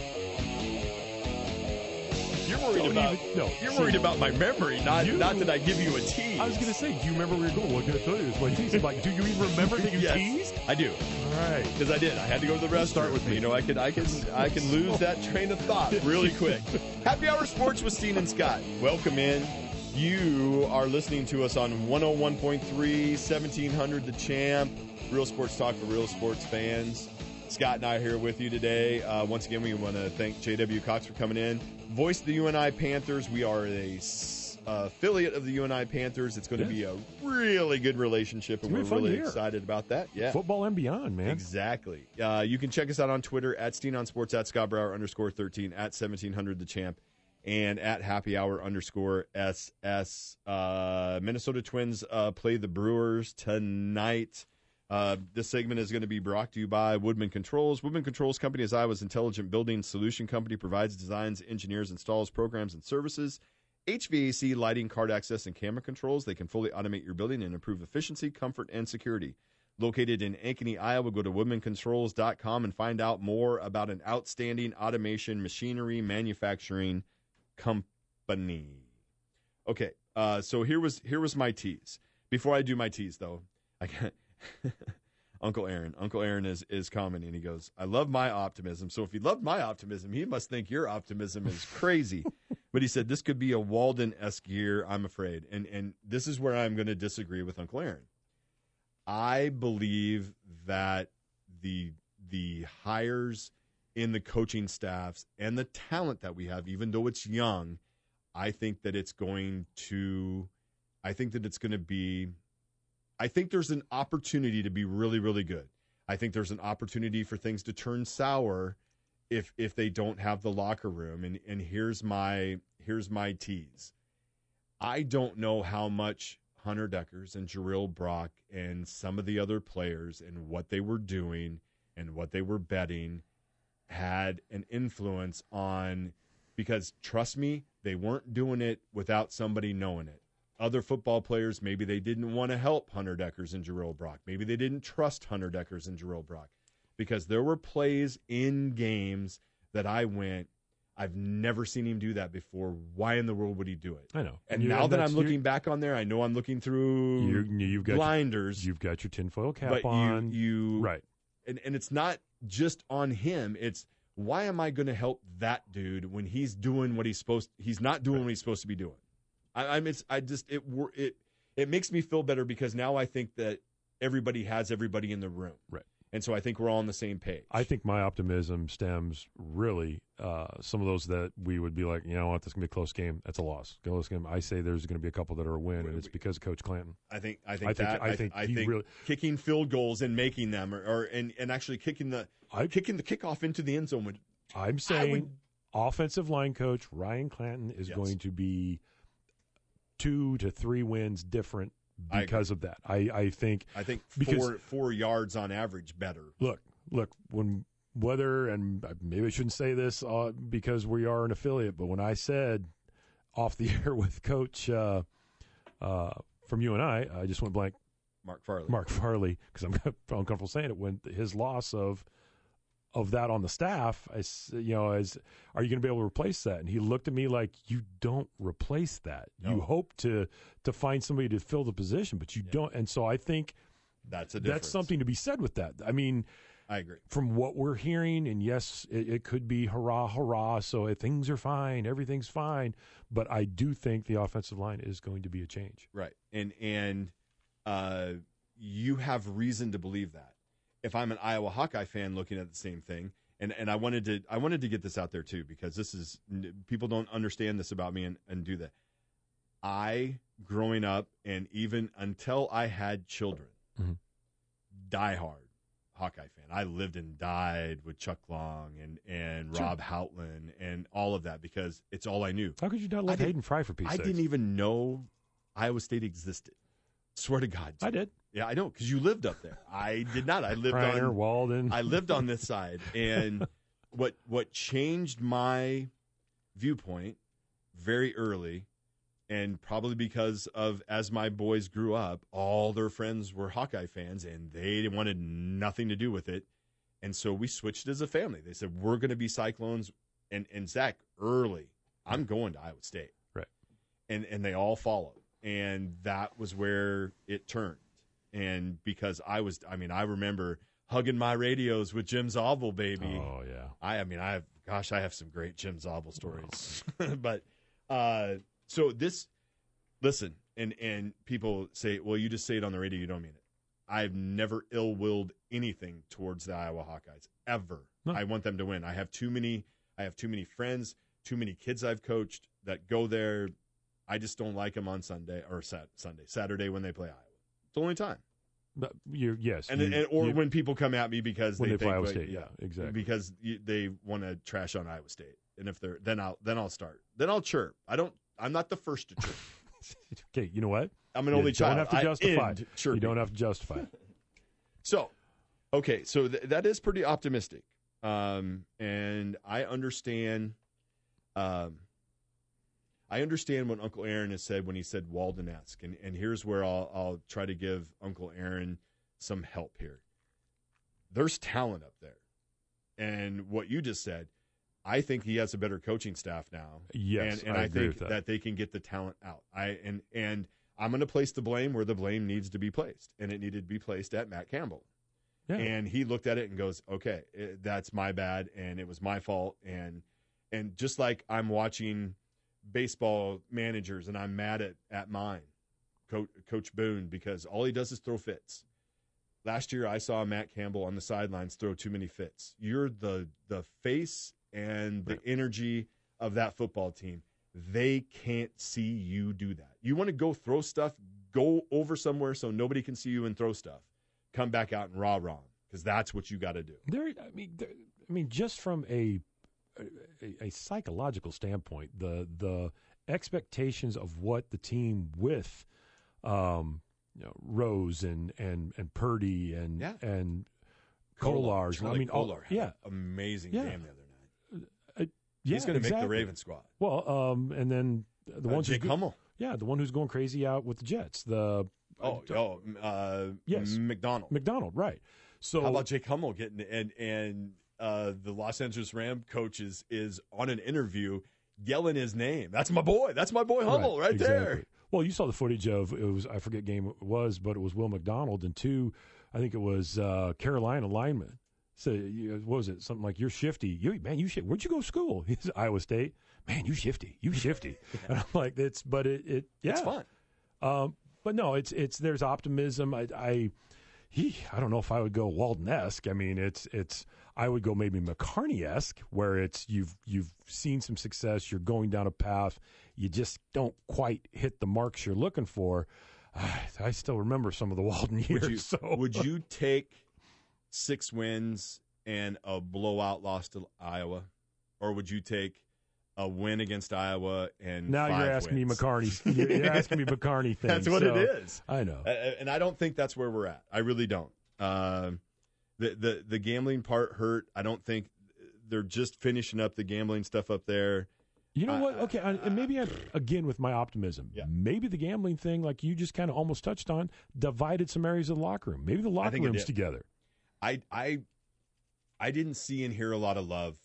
You're worried Don't about even- no, You're see, worried about my memory, not you- not that I give you a tease. I was going to say, do you remember where you're going? Well, I'm going to tell you this. My tease. I'm like, do you even remember that you Yes, teased? I do. All right. Because I did. I had to go to the restroom. Start with me. You know, I could, I can, I can lose that train of thought really quick. Happy Hour Sports with Steen and Scott. Welcome in. You are listening to us on one oh one point three, seventeen hundred The Champ. Real sports talk for real sports fans. Scott and I are here with you today. Uh, once again, we want to thank J W. Cox for coming in. Voice of the U N I Panthers. We are a s- uh, affiliate of the U N I Panthers. It's going to Yes. be a really good relationship, and we're It's gonna be a fun really year. excited about that. Yeah. Football and beyond, man. Exactly. Uh, you can check us out on Twitter at Steen on Sports, at Scott Brower underscore thirteen, at seventeen hundred The Champ, and at Happy Hour underscore S S. Uh, Minnesota Twins uh, play the Brewers tonight. Uh, this segment is going to be brought to you by Woodman Controls. Woodman Controls Company is Iowa's intelligent building solution company, provides designs, engineers, installs, programs, and services. H V A C, lighting, card access, and camera controls. They can fully automate your building and improve efficiency, comfort, and security. Located in Ankeny, Iowa, go to woodman controls dot com and find out more about an outstanding automation machinery manufacturing company. Okay, uh, so here was here was my tease. Before I do my tease, though, I can't. Uncle Aaron. Uncle Aaron is, is commenting. He goes, I love my optimism. So if he loved my optimism, he must think your optimism is crazy. But he said this could be a Walden-esque year, I'm afraid. And and this is where I'm going to disagree with Uncle Aaron. I believe that the the hires in the coaching staffs and the talent that we have, even though it's young, I think that it's going to I think that it's going to be I think there's an opportunity to be really, really good. I think there's an opportunity for things to turn sour if if they don't have the locker room. And and here's my here's my tease. I don't know how much Hunter Dekkers and Jarrell Brock and some of the other players and what they were doing and what they were betting had an influence on, because trust me, they weren't doing it without somebody knowing it. Other football players, maybe they didn't want to help Hunter Dekkers and Jarrell Brock. Maybe they didn't trust Hunter Dekkers and Jarrell Brock, because there were plays in games that I went, I've never seen him do that before. Why in the world would he do it? I know. And, you, now and that I'm that's- looking back on there, I know I'm looking through you, you've got blinders. Your, you've got your tinfoil cap but on. you, you right. And, and it's not just on him. It's why am I going to help that dude when he's doing what he's supposed? He's not doing right. what he's supposed to be doing. I, I'm. It's. I just. It. It. It makes me feel better because now I think that everybody has everybody in the room. Right. And so I think we're all on the same page. I think my optimism stems really uh, some of those that we would be like, you know what, this is going to be a close game. That's a loss. Close game. I say there's going to be a couple that are a win, and it's because of Coach Clanton. I think. I think I think, that. I think, I he think really, kicking field goals and making them, or, or and, and actually kicking the I, kicking the kickoff into the end zone. Would, I'm saying would, offensive line coach Ryan Clanton is yes. going to be two to three wins different because of that. I, I think. I think because, four four yards on average better. Look. Look, when whether, and maybe I shouldn't say this uh, because we are an affiliate, but when I said off the air with Coach uh, uh, from you and I, I just went blank. Mark Farley. Mark Farley, because I'm uncomfortable saying it. When his loss of of that on the staff, I, you know, as are you going to be able to replace that? And he looked at me like, you don't replace that. No. You hope to to find somebody to fill the position, but you yeah. don't. And so I think that's a difference. That's something to be said with that. I mean. I agree. From what we're hearing, and yes, it, it could be hurrah, hurrah, so if things are fine, everything's fine, but I do think the offensive line is going to be a change. Right, and and uh, you have reason to believe that. If I'm an Iowa Hawkeye fan looking at the same thing, and, and I wanted to I wanted to get this out there too, because this is people don't understand this about me and, and do that. I, growing up, and even until I had children, mm-hmm. diehard Hawkeye fan. I lived and died with Chuck Long and, and sure. Rob Houtland and all of that because it's all I knew. How could you not love Hayden Fry for peace I sakes? didn't even know Iowa State existed. Swear to God. I did. Yeah, I know, because you lived up there. I did not. I lived Kreiner, on Walden. I lived on this side. And what what changed my viewpoint very early, and probably because of as my boys grew up, all their friends were Hawkeye fans, and they wanted nothing to do with it. And so we switched as a family. They said, we're going to be Cyclones. And, and Zach, early, I'm going to Iowa State. Right. And, and they all followed. And that was where it turned. And because I was, I mean, I remember hugging my radios with Jim Zoble, baby. Oh, yeah. I, I mean, I have, gosh, I have some great Jim Zoble stories. But, uh, So this, listen, and, and people say, well, you just say it on the radio, you don't mean it. I've never ill-willed anything towards the Iowa Hawkeyes, ever. No. I want them to win. I have too many, I have too many friends, too many kids I've coached that go there. I just don't like them on Sunday, or sat, Sunday, Saturday when they play Iowa. It's the only time. But you're, yes. And, you, and Or you, when people come at me because when they, they play think, Iowa like, State, yeah, exactly. Because you, they want to trash on Iowa State. And if they're, then I'll, then I'll start. Then I'll chirp. I don't, I'm not the first to chirp. Okay, you know what? I'm an you only don't child. Have to justify it. You don't have to justify it. So, okay, so th- that is pretty optimistic. Um, and I understand um, I understand what Uncle Aaron has said when he said Walden-esque. And, and here's where I'll, I'll try to give Uncle Aaron some help here. There's talent up there. And what you just said, I think he has a better coaching staff now. Yes, and, and I, I agree think with that. that they can get the talent out. I and and I'm going to place the blame where the blame needs to be placed, and it needed to be placed at Matt Campbell. Yeah. And he looked at it and goes, "Okay, it, that's my bad, and it was my fault." And and just like I'm watching baseball managers, and I'm mad at at mine, Coach, Coach Boone, because all he does is throw fits. Last year, I saw Matt Campbell on the sidelines throw too many fits. You're the the face and the energy of that football team. They can't see you do that. You want to go throw stuff, go over somewhere so nobody can see you and throw stuff. Come back out and rah-rah, because that's what you got to do. There, I mean, there, I mean, just from a, a a psychological standpoint, the the expectations of what the team with, um, you know, Rose and and and Purdy and yeah. and Kolar. I mean, all, yeah, amazing yeah. game the other night. Uh, yeah, He's going to exactly. make the Raven squad. Well, um, and then the uh, ones Jake who's Hummel. Yeah, the one who's going crazy out with the Jets. The oh, uh, oh, uh, yes, McDonald. McDonald, right? So how about Jake Hummel getting and and uh, the Los Angeles Ram coach is, is on an interview yelling his name. That's my boy. That's my boy Hummel right, right exactly. there. Well, you saw the footage of it was I forget game it was, but it was Will McDonald and two, I think it was uh, Carolina linemen. So you, what was it? Something like you're shifty. You man, you shifty. Where'd you go to school? He's Iowa State. Man, you shifty. You shifty. And I'm like, it's but it, it yeah. It's fun. Um, but no, it's it's there's optimism. I, I he I don't know if I would go Walden-esque. I mean, it's it's I would go maybe McCarney-esque, where it's you've you've seen some success, you're going down a path, you just don't quite hit the marks you're looking for. I, I still remember some of the Walden years. Would you, so. would you take six wins and a blowout loss to Iowa, or would you take a win against Iowa and now five you're asking wins? me McCarney? You're, you're asking me McCarney things. That's what so, it is. I know, uh, and I don't think that's where we're at. I really don't. Um, the the the gambling part hurt. I don't think they're just finishing up the gambling stuff up there. You know I, what? Okay, I, and maybe I, again with my optimism, yeah. maybe the gambling thing, like you just kind of almost touched on, divided some areas of the locker room. Maybe the locker room's together. I I I didn't see and hear a lot of love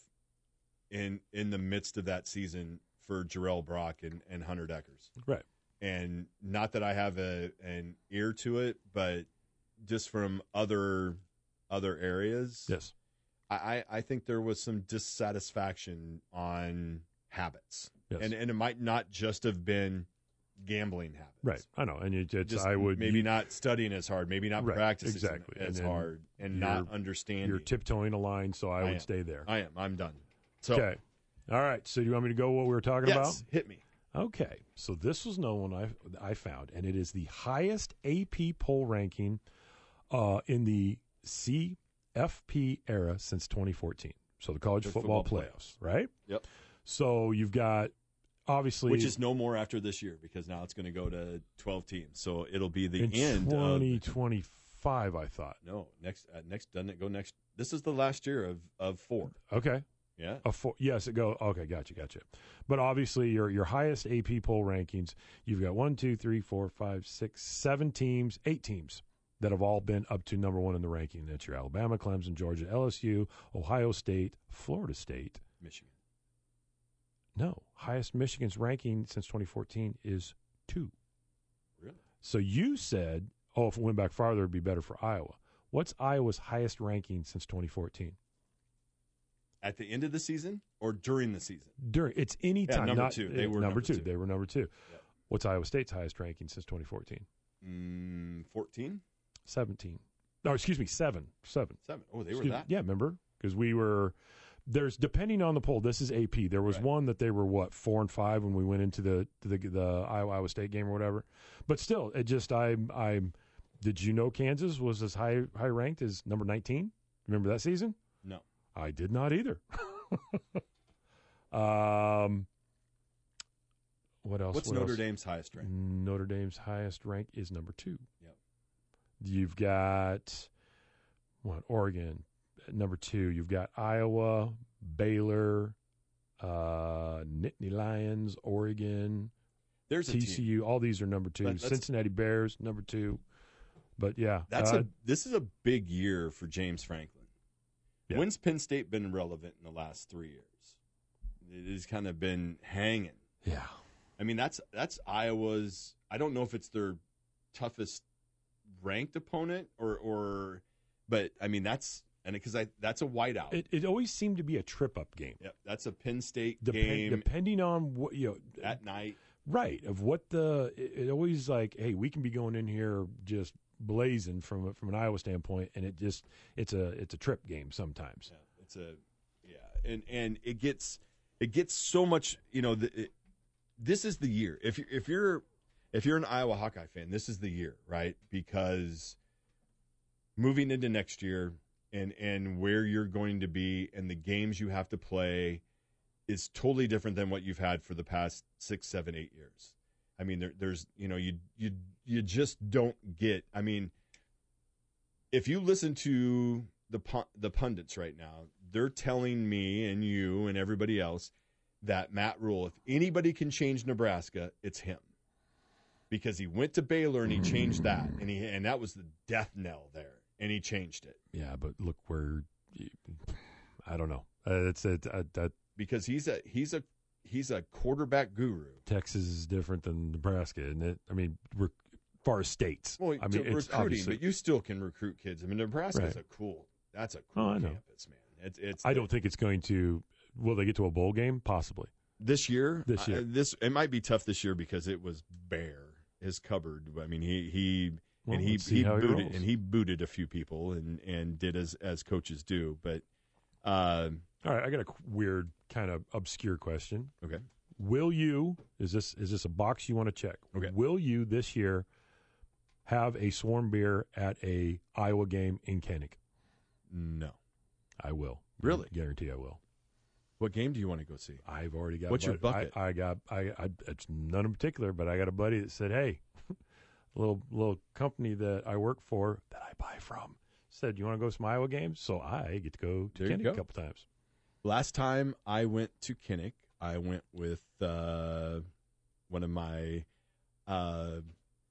in in the midst of that season for Jarrell Brock and, and Hunter Deckers. Right. And not that I have a an ear to it, but just from other other areas. Yes. I, I think there was some dissatisfaction on habits. Yes. And and it might not just have been gambling habits. Right. I know. And it, it's, just I would maybe you, not studying as hard, maybe not right, practicing exactly. as and hard, and not understanding. You're tiptoeing a line, so I, I would am. stay there. I am. I'm done. So, okay. All right. So do you want me to go what we were talking yes, about? hit me. Okay. So this was no one I I found, and it is the highest A P poll ranking uh, in the C F P era since twenty fourteen. So the college The football, football playoffs, right? Yep. So you've got obviously, Which is no more after this year because now it's going to go to twelve teams. So it'll be the in end twenty of twenty-five. I thought. No, next uh, next doesn't it go next? This is the last year of of four. Okay. Yeah. A four, yes, it go. Okay, gotcha, gotcha. But obviously, your your highest A P poll rankings, you've got one, two, three, four, five, six, seven teams, eight teams that have all been up to number one in the ranking. That's your Alabama, Clemson, Georgia, L S U, Ohio State, Florida State, Michigan. No, highest Michigan's ranking since twenty fourteen is two. Really? So you said, oh, if it went back farther, it'd be better for Iowa. What's Iowa's highest ranking since twenty fourteen? At the end of the season or during the season? During it's any Yeah, time. number not, two. They were number, number two. two. They were number two. Yep. What's Iowa State's highest ranking since twenty fourteen? Mm, fourteen? seventeen. No, excuse me, seven. Seven. Seven. Oh, they Excuse were me. that? Yeah, remember? Because we were there's depending on the poll. This is A P. There was Right. one that they were what four and five when we went into the to the the Iowa Iowa State game or whatever. But still, it just I I did you know Kansas was as high high ranked as number nineteen? Remember that season? No. I did not either. um, what else? What's what Notre else? Dame's highest rank? Notre Dame's highest rank is number two. Yep. You've got what? Oregon, number two. You've got Iowa, Baylor, uh, Nittany Lions, Oregon, There's a T C team. U. All these are number two. That- that's- Cincinnati Bears, number two. But yeah, That's uh, a this is a big year for James Franklin. Yeah. When's Penn State been relevant in the last three years? It has kind of been hanging. yeah. I mean, that's that's Iowa's. I don't know if it's their toughest ranked opponent or or, but I mean that's and because I that's a whiteout. It it always seemed to be a trip up game. Yep, that's a Penn State Dep- game depending on what you know. at night. Right. Of what the it, it always like, hey, we can be going in here just blazing from from an Iowa standpoint, and it just it's a it's a trip game sometimes. Yeah, it's a yeah, and and it gets it gets so much. You know, the, it, this is the year. If you if you're if you're an Iowa Hawkeye fan, this is the year, right? Because moving into next year and and where you're going to be and the games you have to play is totally different than what you've had for the past six, seven, eight years. I mean, there, there's, you know, you you you just don't get. I mean, if you listen to the the pundits right now, they're telling me and you and everybody else that Matt Rule, if anybody can change Nebraska, it's him, because he went to Baylor and he changed that, and he and that was the death knell there, and he changed it. Yeah, but look where. You, I don't know. Uh, it's it, uh, that because he's a he's a he's a quarterback guru. Texas is different than Nebraska, isn't it? I mean, we're as far as states. Well, I mean, it's recruiting, but you still can recruit kids. I mean, Nebraska's Right. a cool. That's a cool Oh, I know. campus, man. It's it's. I don't think it's going to. Will they get to a bowl game? Possibly. this year. This year. I, this it might be tough this year because it was bare his cupboard. I mean, he he Well, and he let's see he how he booted rolls. and he booted a few people and and did as as coaches do. But uh, All right, I got a qu- weird, kind of obscure question. okay, Will you? Is this is this a box you want to check? Okay. Will you this year have a swarm beer at a Iowa game in Kennick? no. I will. Really? Guarantee I will. What game do you want to go see? I've already got. What's a your buddy- bucket? I, I got. I, I. It's none in particular, but I got a buddy that said, "Hey, a little little company that I work for that I buy from said, you want to go to some Iowa games?" So I get to go to There you Kennick go. a couple times. Last time I went to Kinnick, I went with uh, one of my. Uh,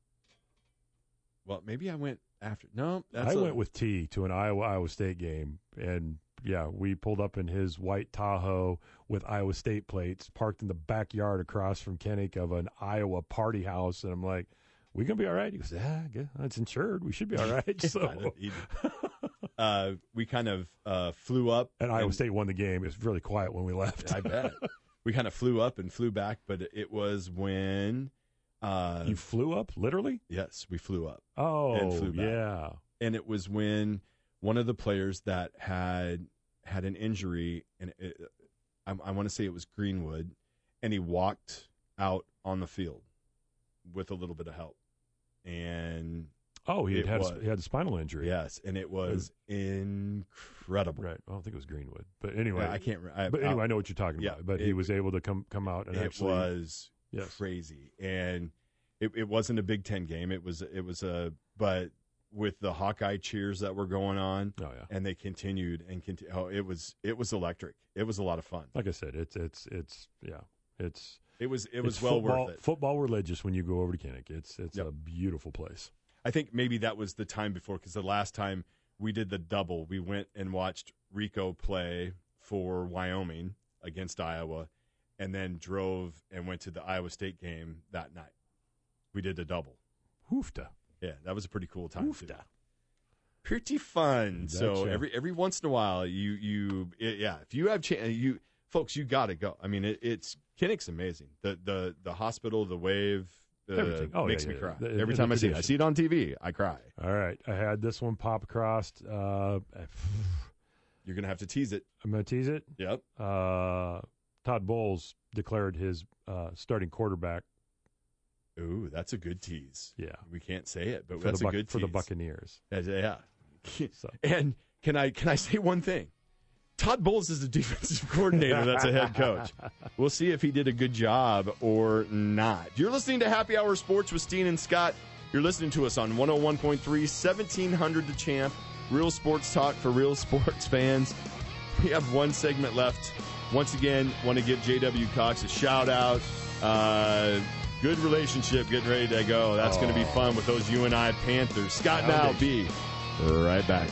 well, maybe I went after. No, that's I a- went with T to an Iowa Iowa State game, and yeah, we pulled up in his white Tahoe with Iowa State plates, parked in the backyard across from Kennick of an Iowa party house, and I'm like, "We gonna be all right?" He goes, "Yeah, I guess it's insured. We should be all right." So, uh, we kind of uh, flew up, and Iowa and- State won the game. It was really quiet when we left. I bet we kind of flew up and flew back, but it was when. Uh, You flew up, literally? yes, we flew up. Oh, flew back. yeah. And it was when one of the players that had had an injury, and it, I, I want to say it was Greenwood, and he walked out on the field with a little bit of help. And Oh, he had It had, was. a, he had a spinal injury. yes, and it was incredible. Right. I don't think it was Greenwood, but anyway. Yeah, I can't. re- I, but anyway, I know what you're talking yeah, about. But it- he was able to come come out and it actually. was Yes. crazy, and it, it wasn't a Big Ten game. It was it was a but with the Hawkeye cheers that were going on, Oh yeah. and they continued and continued. Oh, it was it was electric. It was a lot of fun. Like I said, it's it's it's yeah, it's It was it was it's well football, worth it. Football religious when you go over to Kinnick. It's it's Yep. a beautiful place. I think maybe that was the time before because the last time we did the double, we went and watched Rico play for Wyoming against Iowa, and then drove and went to the Iowa State game that night. We did a double. Hoofta. Yeah, that was a pretty cool time too. Hoofta. Pretty fun. So Betcha. every every once in a while, you you it, yeah, if you have ch- you folks, you got to go. I mean, it, it's Kinnick's amazing. The the the hospital, the wave, uh, Everything. Oh, makes yeah, me yeah, cry yeah. The- every the time I see it. I condition. see it on T V, I cry. All right. I had this one pop across. Uh, You're gonna have to tease it. I'm going to tease it. Yep. Uh, Todd Bowles declared his uh, starting quarterback. Ooh, that's a good tease. Yeah. We can't say it, but For that's the, Buc- a good for tease. the Buccaneers. Yeah. So. And can I can I say one thing? Todd Bowles is the defensive coordinator. That's a head coach. We'll see if he did a good job or not. You're listening to Happy Hour Sports with Steen and Scott. You're listening to us on one oh one point three, seventeen hundred The Champ. Real sports talk for real sports fans. We have one segment left. Once again, want to give J W. Cox a shout out. Uh, good relationship getting ready to go. That's going to be fun with those U N I Panthers. Scott and I'll be right back.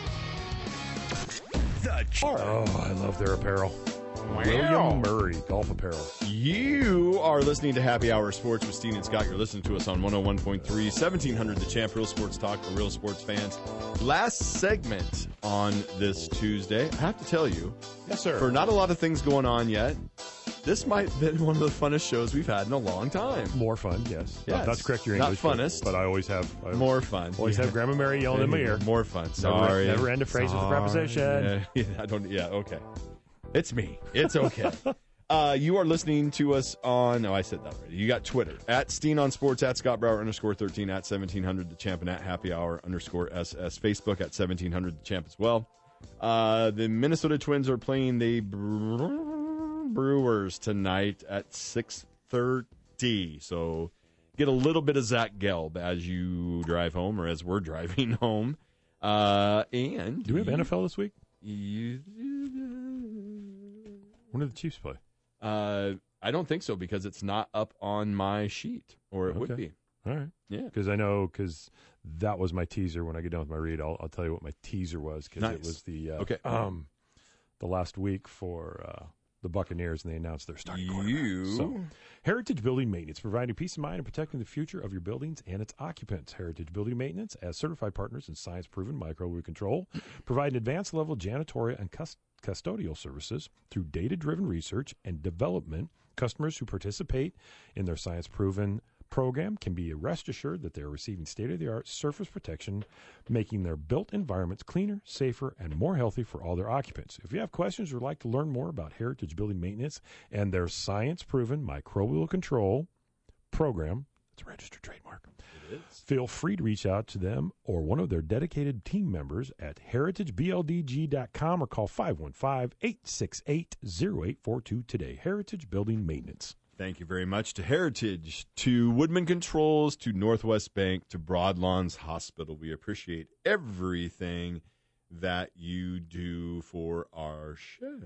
The Champ. Oh, I love their apparel. William Murray Golf Apparel. You are listening to Happy Hour Sports with Steen and Scott. You're listening to us on one oh one point three, seventeen hundred The Champ, real sports talk for real sports fans. Last segment on this Tuesday. I have to tell you, Yes, sir. for not a lot of things going on yet, this might have been one of the funnest shows we've had in a long time. More fun, yes. Yes. Uh, that's correct. Your Not English, but- funnest. but I always have I More fun. always have Grandma Mary yelling in my ear. More fun. Never- Sorry. never end a phrase with a Sorry. preposition. Yeah, I don't. Yeah. Okay. It's me. It's okay. uh, you are listening to us on. No, I said that already. You got Twitter at Steen on Sports, at Scott Brower underscore thirteen, at seventeen hundred The Champ, and at Happy Hour underscore S S. Facebook at seventeen hundred The Champ as well. Uh, the Minnesota Twins are playing the Brewers tonight at six thirty. So get a little bit of Zach Gelb as you drive home, or as we're driving home. Uh, and Do we have N F L this week? You, When did the Chiefs play? uh, I don't think so because it's not up on my sheet, or it would Okay. be. All right. Yeah. Because I know, because that was my teaser. When I get done with my read, I'll, I'll tell you what my teaser was, because Nice. it was the uh, Okay. um, the last week for uh, the Buccaneers, and they announced their starting quarterback. You. So, Heritage Building Maintenance, providing peace of mind and protecting the future of your buildings and its occupants. Heritage Building Maintenance, as certified partners in science-proven microwave control, provide advanced-level janitorial and cust- custodial services through data-driven research and development. Customers who participate in their science-proven program can be rest assured that they are receiving state-of-the-art surface protection, making their built environments cleaner, safer, and more healthy for all their occupants. If you have questions or would like to learn more about Heritage Building Maintenance and their science-proven microbial control program, it's a registered trademark. It is. Feel free to reach out to them or one of their dedicated team members at heritage b l d g dot com or call five one five, eight six eight, zero eight four two today. Heritage Building Maintenance. Thank you very much to Heritage, to Woodman Controls, to Northwest Bank, to Broadlawns Hospital. We appreciate everything that you do for our show.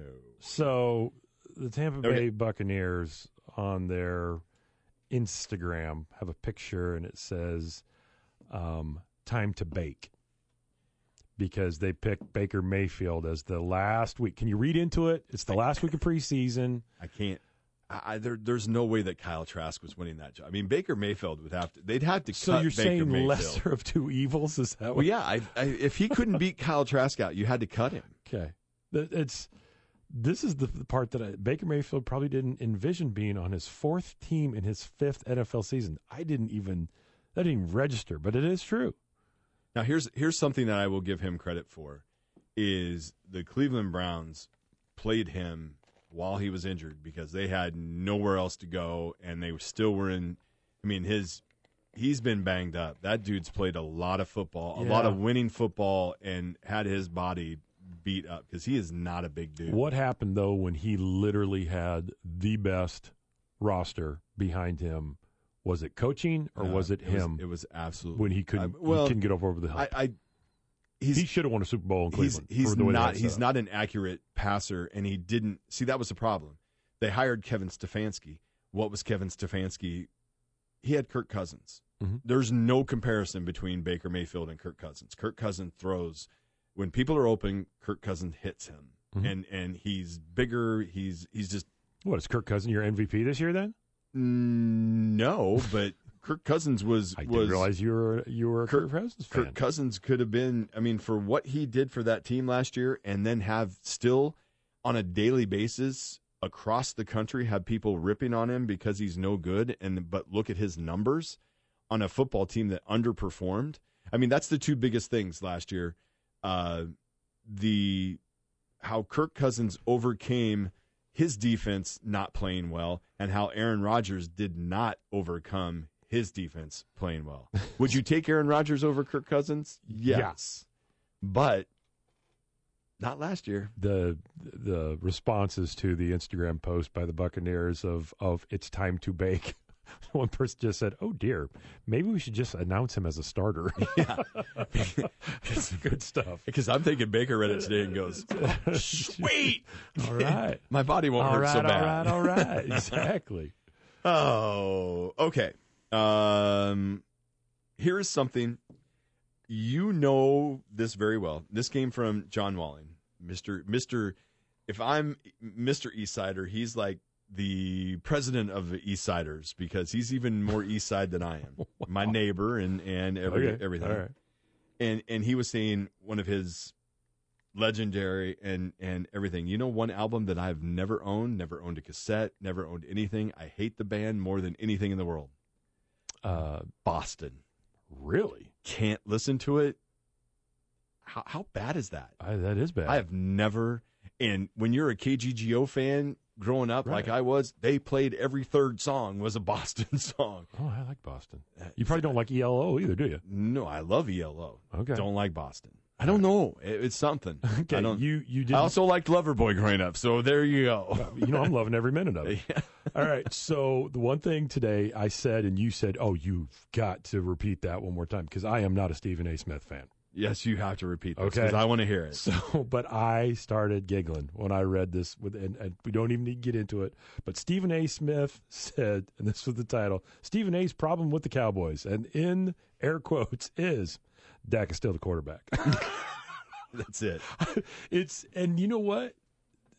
So the Tampa Okay. Bay Buccaneers on their Instagram have a picture, and it says um, time to bake because they picked Baker Mayfield as the last week. Can you read into it? It's the last week of preseason. I can't. I, there, there's no way that Kyle Trask was winning that job. I mean, Baker Mayfield would have to. They'd have to. So cut you're Baker saying Mayfield. lesser of two evils? Is that Well, what? yeah. I, I, if he couldn't beat Kyle Trask out, you had to cut him. Okay. That- It's this is the, the part that I, Baker Mayfield probably didn't envision being on his fourth team in his fifth N F L season. I didn't even that didn't even register, but it is true. Now, here's here's something that I will give him credit for, is the Cleveland Browns played him while he was injured because they had nowhere else to go, and they still were in. I mean, his he's been banged up. That dude's played a lot of football, a lot Yeah. of winning football, and had his body beat up because he is not a big dude. What happened though when he literally had the best roster behind him? Was it coaching or Uh, was it, Was, him it was absolutely when he couldn't? I, well, he couldn't get over the hump. I, I he's he should have won a Super Bowl in he's Cleveland. he's for the way not that's he's set up. not an accurate passer, and he didn't see that was the problem. They hired Kevin Stefanski. What was Kevin Stefanski? He had Kirk Cousins. Mhm. There's no comparison between Baker Mayfield and Kirk Cousins. Kirk Cousins throws when people are open. Kirk Cousins hits him, Mhm. and and he's bigger. He's he's just What is Kirk Cousins your M V P this year? Then mm, no, but Kirk Cousins was I was didn't realize you were you were a Kirk- Kirk Cousins fan. Kirk Cousins could have been, I mean, for what he did for that team last year, and then have still on a daily basis across the country have people ripping on him because he's no good, and but look at his numbers on a football team that underperformed. I mean, that's the two biggest things last year. Uh, the how Kirk Cousins overcame his defense not playing well, and how Aaron Rodgers did not overcome his defense playing well. Would you take Aaron Rodgers over Kirk Cousins? Yes. But not last year. the the responses to the Instagram post by the Buccaneers of of it's time to bake. One person just said, "Oh dear, maybe we should just announce him as a starter." Yeah. It's good stuff. Because I'm thinking Baker read it today and goes, sweet. All right, My body won't all hurt right, so all bad. right, all right. Exactly. Oh, okay. Um, here is something. You know this very well. This came from John Walling, Mister Mister If I'm Mister Eastsider, he's like the president of the Eastsiders because he's even more East Side than I am. My neighbor and and every, Okay, everything. all right. And and he was saying one of his legendary and and everything. You know, one album that I've never owned, never owned a cassette, never owned anything. I hate the band more than anything in the world. Uh, Boston. really? Can't listen to it. How how bad is that? I, that is bad. I have never. And when you're a K G G O fan growing up, like Right. I was, they played every third song was a Boston song. oh, I like Boston. You probably don't like E L O either, do you? No, I love E L O. Okay. Don't like Boston. I don't know. It- It's something. Okay, I don't. you you did. I also liked Loverboy growing up, so there you go. You know, I'm loving every minute of it. Yeah. All right. So the one thing today I said, and you said, "Oh, you've got to repeat that one more time," because I am not a Stephen A. Smith fan. Yes, you have to repeat this Okay. because I want to hear it. So, but I started giggling when I read this. With, and, and we don't even need to get into it. But Stephen A. Smith said, and this was the title: Stephen A.'s problem with the Cowboys, and in air quotes is Dak is still the quarterback. That's it. It's and you know what?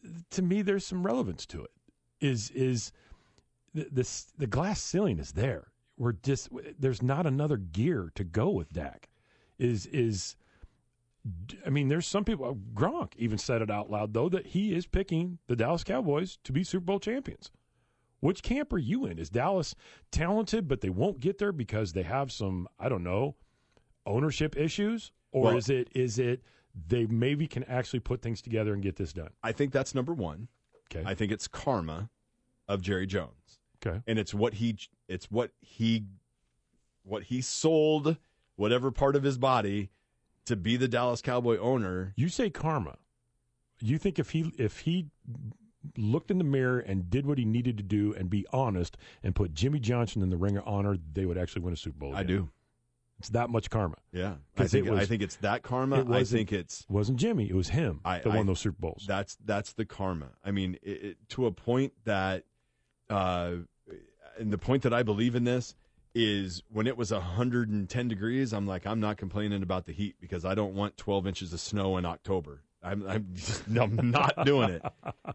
to me, there's some relevance to it. Is is the, the the glass ceiling is there? We're just there's not another gear to go with Dak. Is is I mean, there's some people. Gronk even said it out loud though that he is picking the Dallas Cowboys to be Super Bowl champions. Which camp are you in? Is Dallas talented, but they won't get there because they have some, I don't know, ownership issues? Or Well, is it is it they maybe can actually put things together and get this done? I think that's number one. Okay. I think it's karma of Jerry Jones. Okay. And it's what he it's what he what he sold, whatever part of his body, to be the Dallas Cowboy owner. You say karma. You think if he if he looked in the mirror and did what he needed to do and be honest and put Jimmy Johnson in the Ring of Honor, they would actually win a Super Bowl again? I do. It's that much karma. Yeah. I 'Cause think it was- I think it's that karma. it I wasn't- think it's It wasn't Jimmy. It was him I- that I- won those Super Bowls. That's that's the karma. I mean, it, it, to a point that, uh, and the point that I believe in this is when it was one hundred ten degrees, I'm like, I'm not complaining about the heat because I don't want twelve inches of snow in October. I'm I'm, just, I'm not doing it.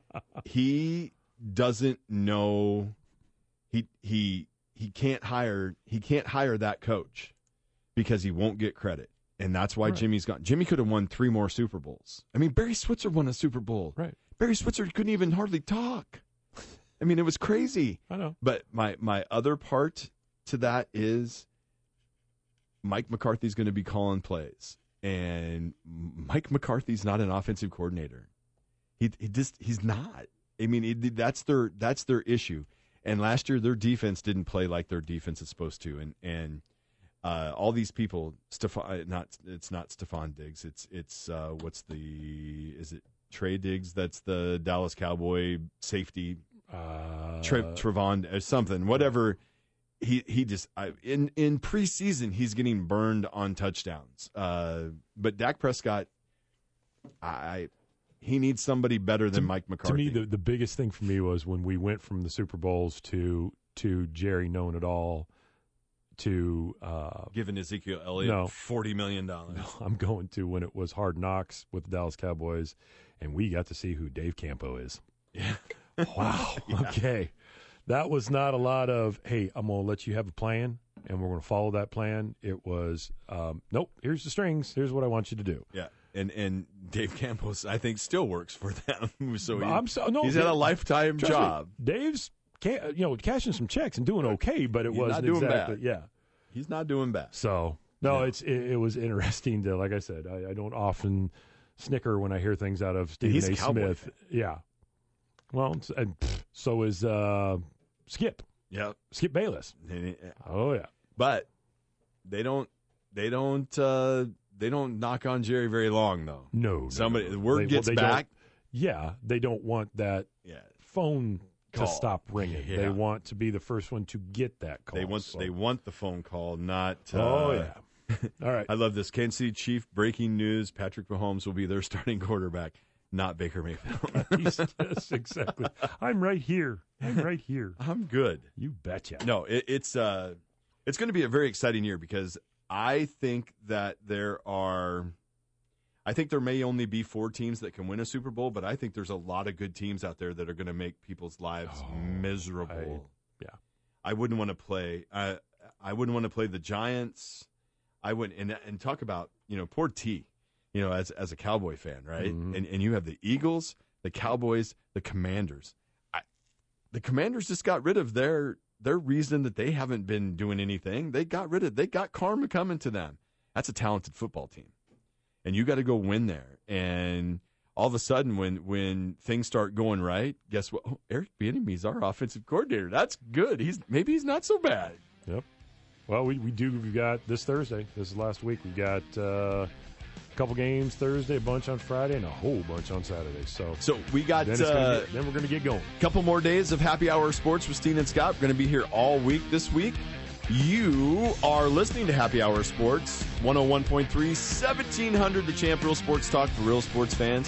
He doesn't know. He he he can't hire he can't hire that coach because he won't get credit. And that's why Right. Jimmy's gone. Jimmy could have won three more Super Bowls. I mean, Barry Switzer won a Super Bowl. Right. Barry Switzer couldn't even hardly talk. I mean, it was crazy. I know. But my, my other part to that is Mike McCarthy's going to be calling plays. And Mike McCarthy's not an offensive coordinator. He, he just he's not. I mean, it, that's their that's their issue. And last year, their defense didn't play like their defense is supposed to. And and uh, all these people, Stephon, not it's not Stephon Diggs. It's it's uh, what's the is it Trey Diggs? That's the Dallas Cowboy safety. Uh, Tre- Trevon or something, whatever. He he just I, in in preseason he's getting burned on touchdowns. Uh, but Dak Prescott, I he needs somebody better than To- Mike To McCarthy. me, the, the biggest thing for me was when we went from the Super Bowls to to Jerry knowing it all to uh, Giving Ezekiel Elliott No. forty million dollars. I'm going to when it was Hard Knocks with the Dallas Cowboys, and we got to see who Dave Campo is. Yeah. Wow. Okay. That was not a lot of, hey, I'm going to let you have a plan, and we're going to follow that plan. It was, um, nope, here's the strings. Here's what I want you to do. Yeah, and and Dave Campos, I think, still works for them. So he, I'm so, no, he's had a lifetime trust me, job. Dave's, ca- you know, cashing some checks and doing okay, but it He's not wasn't doing exactly, bad. yeah. He's not doing bad. So, no, No. it's it, it was interesting to, like I said, I, I don't often snicker when I hear things out of Stephen he's A. a Cowboy Smith. fan. Yeah. Well, it's- and pff, so is uh, Skip, Yeah, Skip Bayless. Oh, yeah. but they don't. They don't. Uh, they don't knock on Jerry very long, though. No, no, Somebody, no. the word They- well, gets they don't- back. Yeah, they don't want that Yeah, phone Call. to stop ringing. Yeah. They want to be the first one to get that call. they want. so- They want the phone call, not. Uh, Oh yeah. All right. I love this. Kansas City Chief breaking news: Patrick Mahomes will be their starting quarterback, not Baker Mayfield. He's- yes, exactly. I'm right here. I'm right here. I'm good. You betcha. No, it, it's uh, it's going to be a very exciting year because I think that there are, I think there may only be four teams that can win a Super Bowl, but I think there's a lot of good teams out there that are going to make people's lives Oh, miserable. I- yeah. I wouldn't want to play. I I wouldn't want to play the Giants. I wouldn't, and and talk about you know poor T, you know as as a Cowboy fan, right? Mhm. And and you have the Eagles, the Cowboys, the Commanders. I, the Commanders just got rid of their their reason that they haven't been doing anything. They got rid of. They got karma coming to them. That's a talented football team, and you got to go win there. And all of a sudden, when when things start going right, guess what? Oh, Eric Bieniemy's our offensive coordinator. That's good. He's maybe he's not so bad. Yep. Well, we, we do. We've got this Thursday. This is last week. We've got uh, a couple games Thursday, a bunch on Friday, and a whole bunch on Saturday. So, So we got then, it's gonna uh, get, then we're going to get going. a couple more days of Happy Hour Sports with Steen and Scott. We're going to be here all week this week. You are listening to Happy Hour Sports, one oh one point three, seventeen hundred The Champ, Real Sports Talk for real sports fans.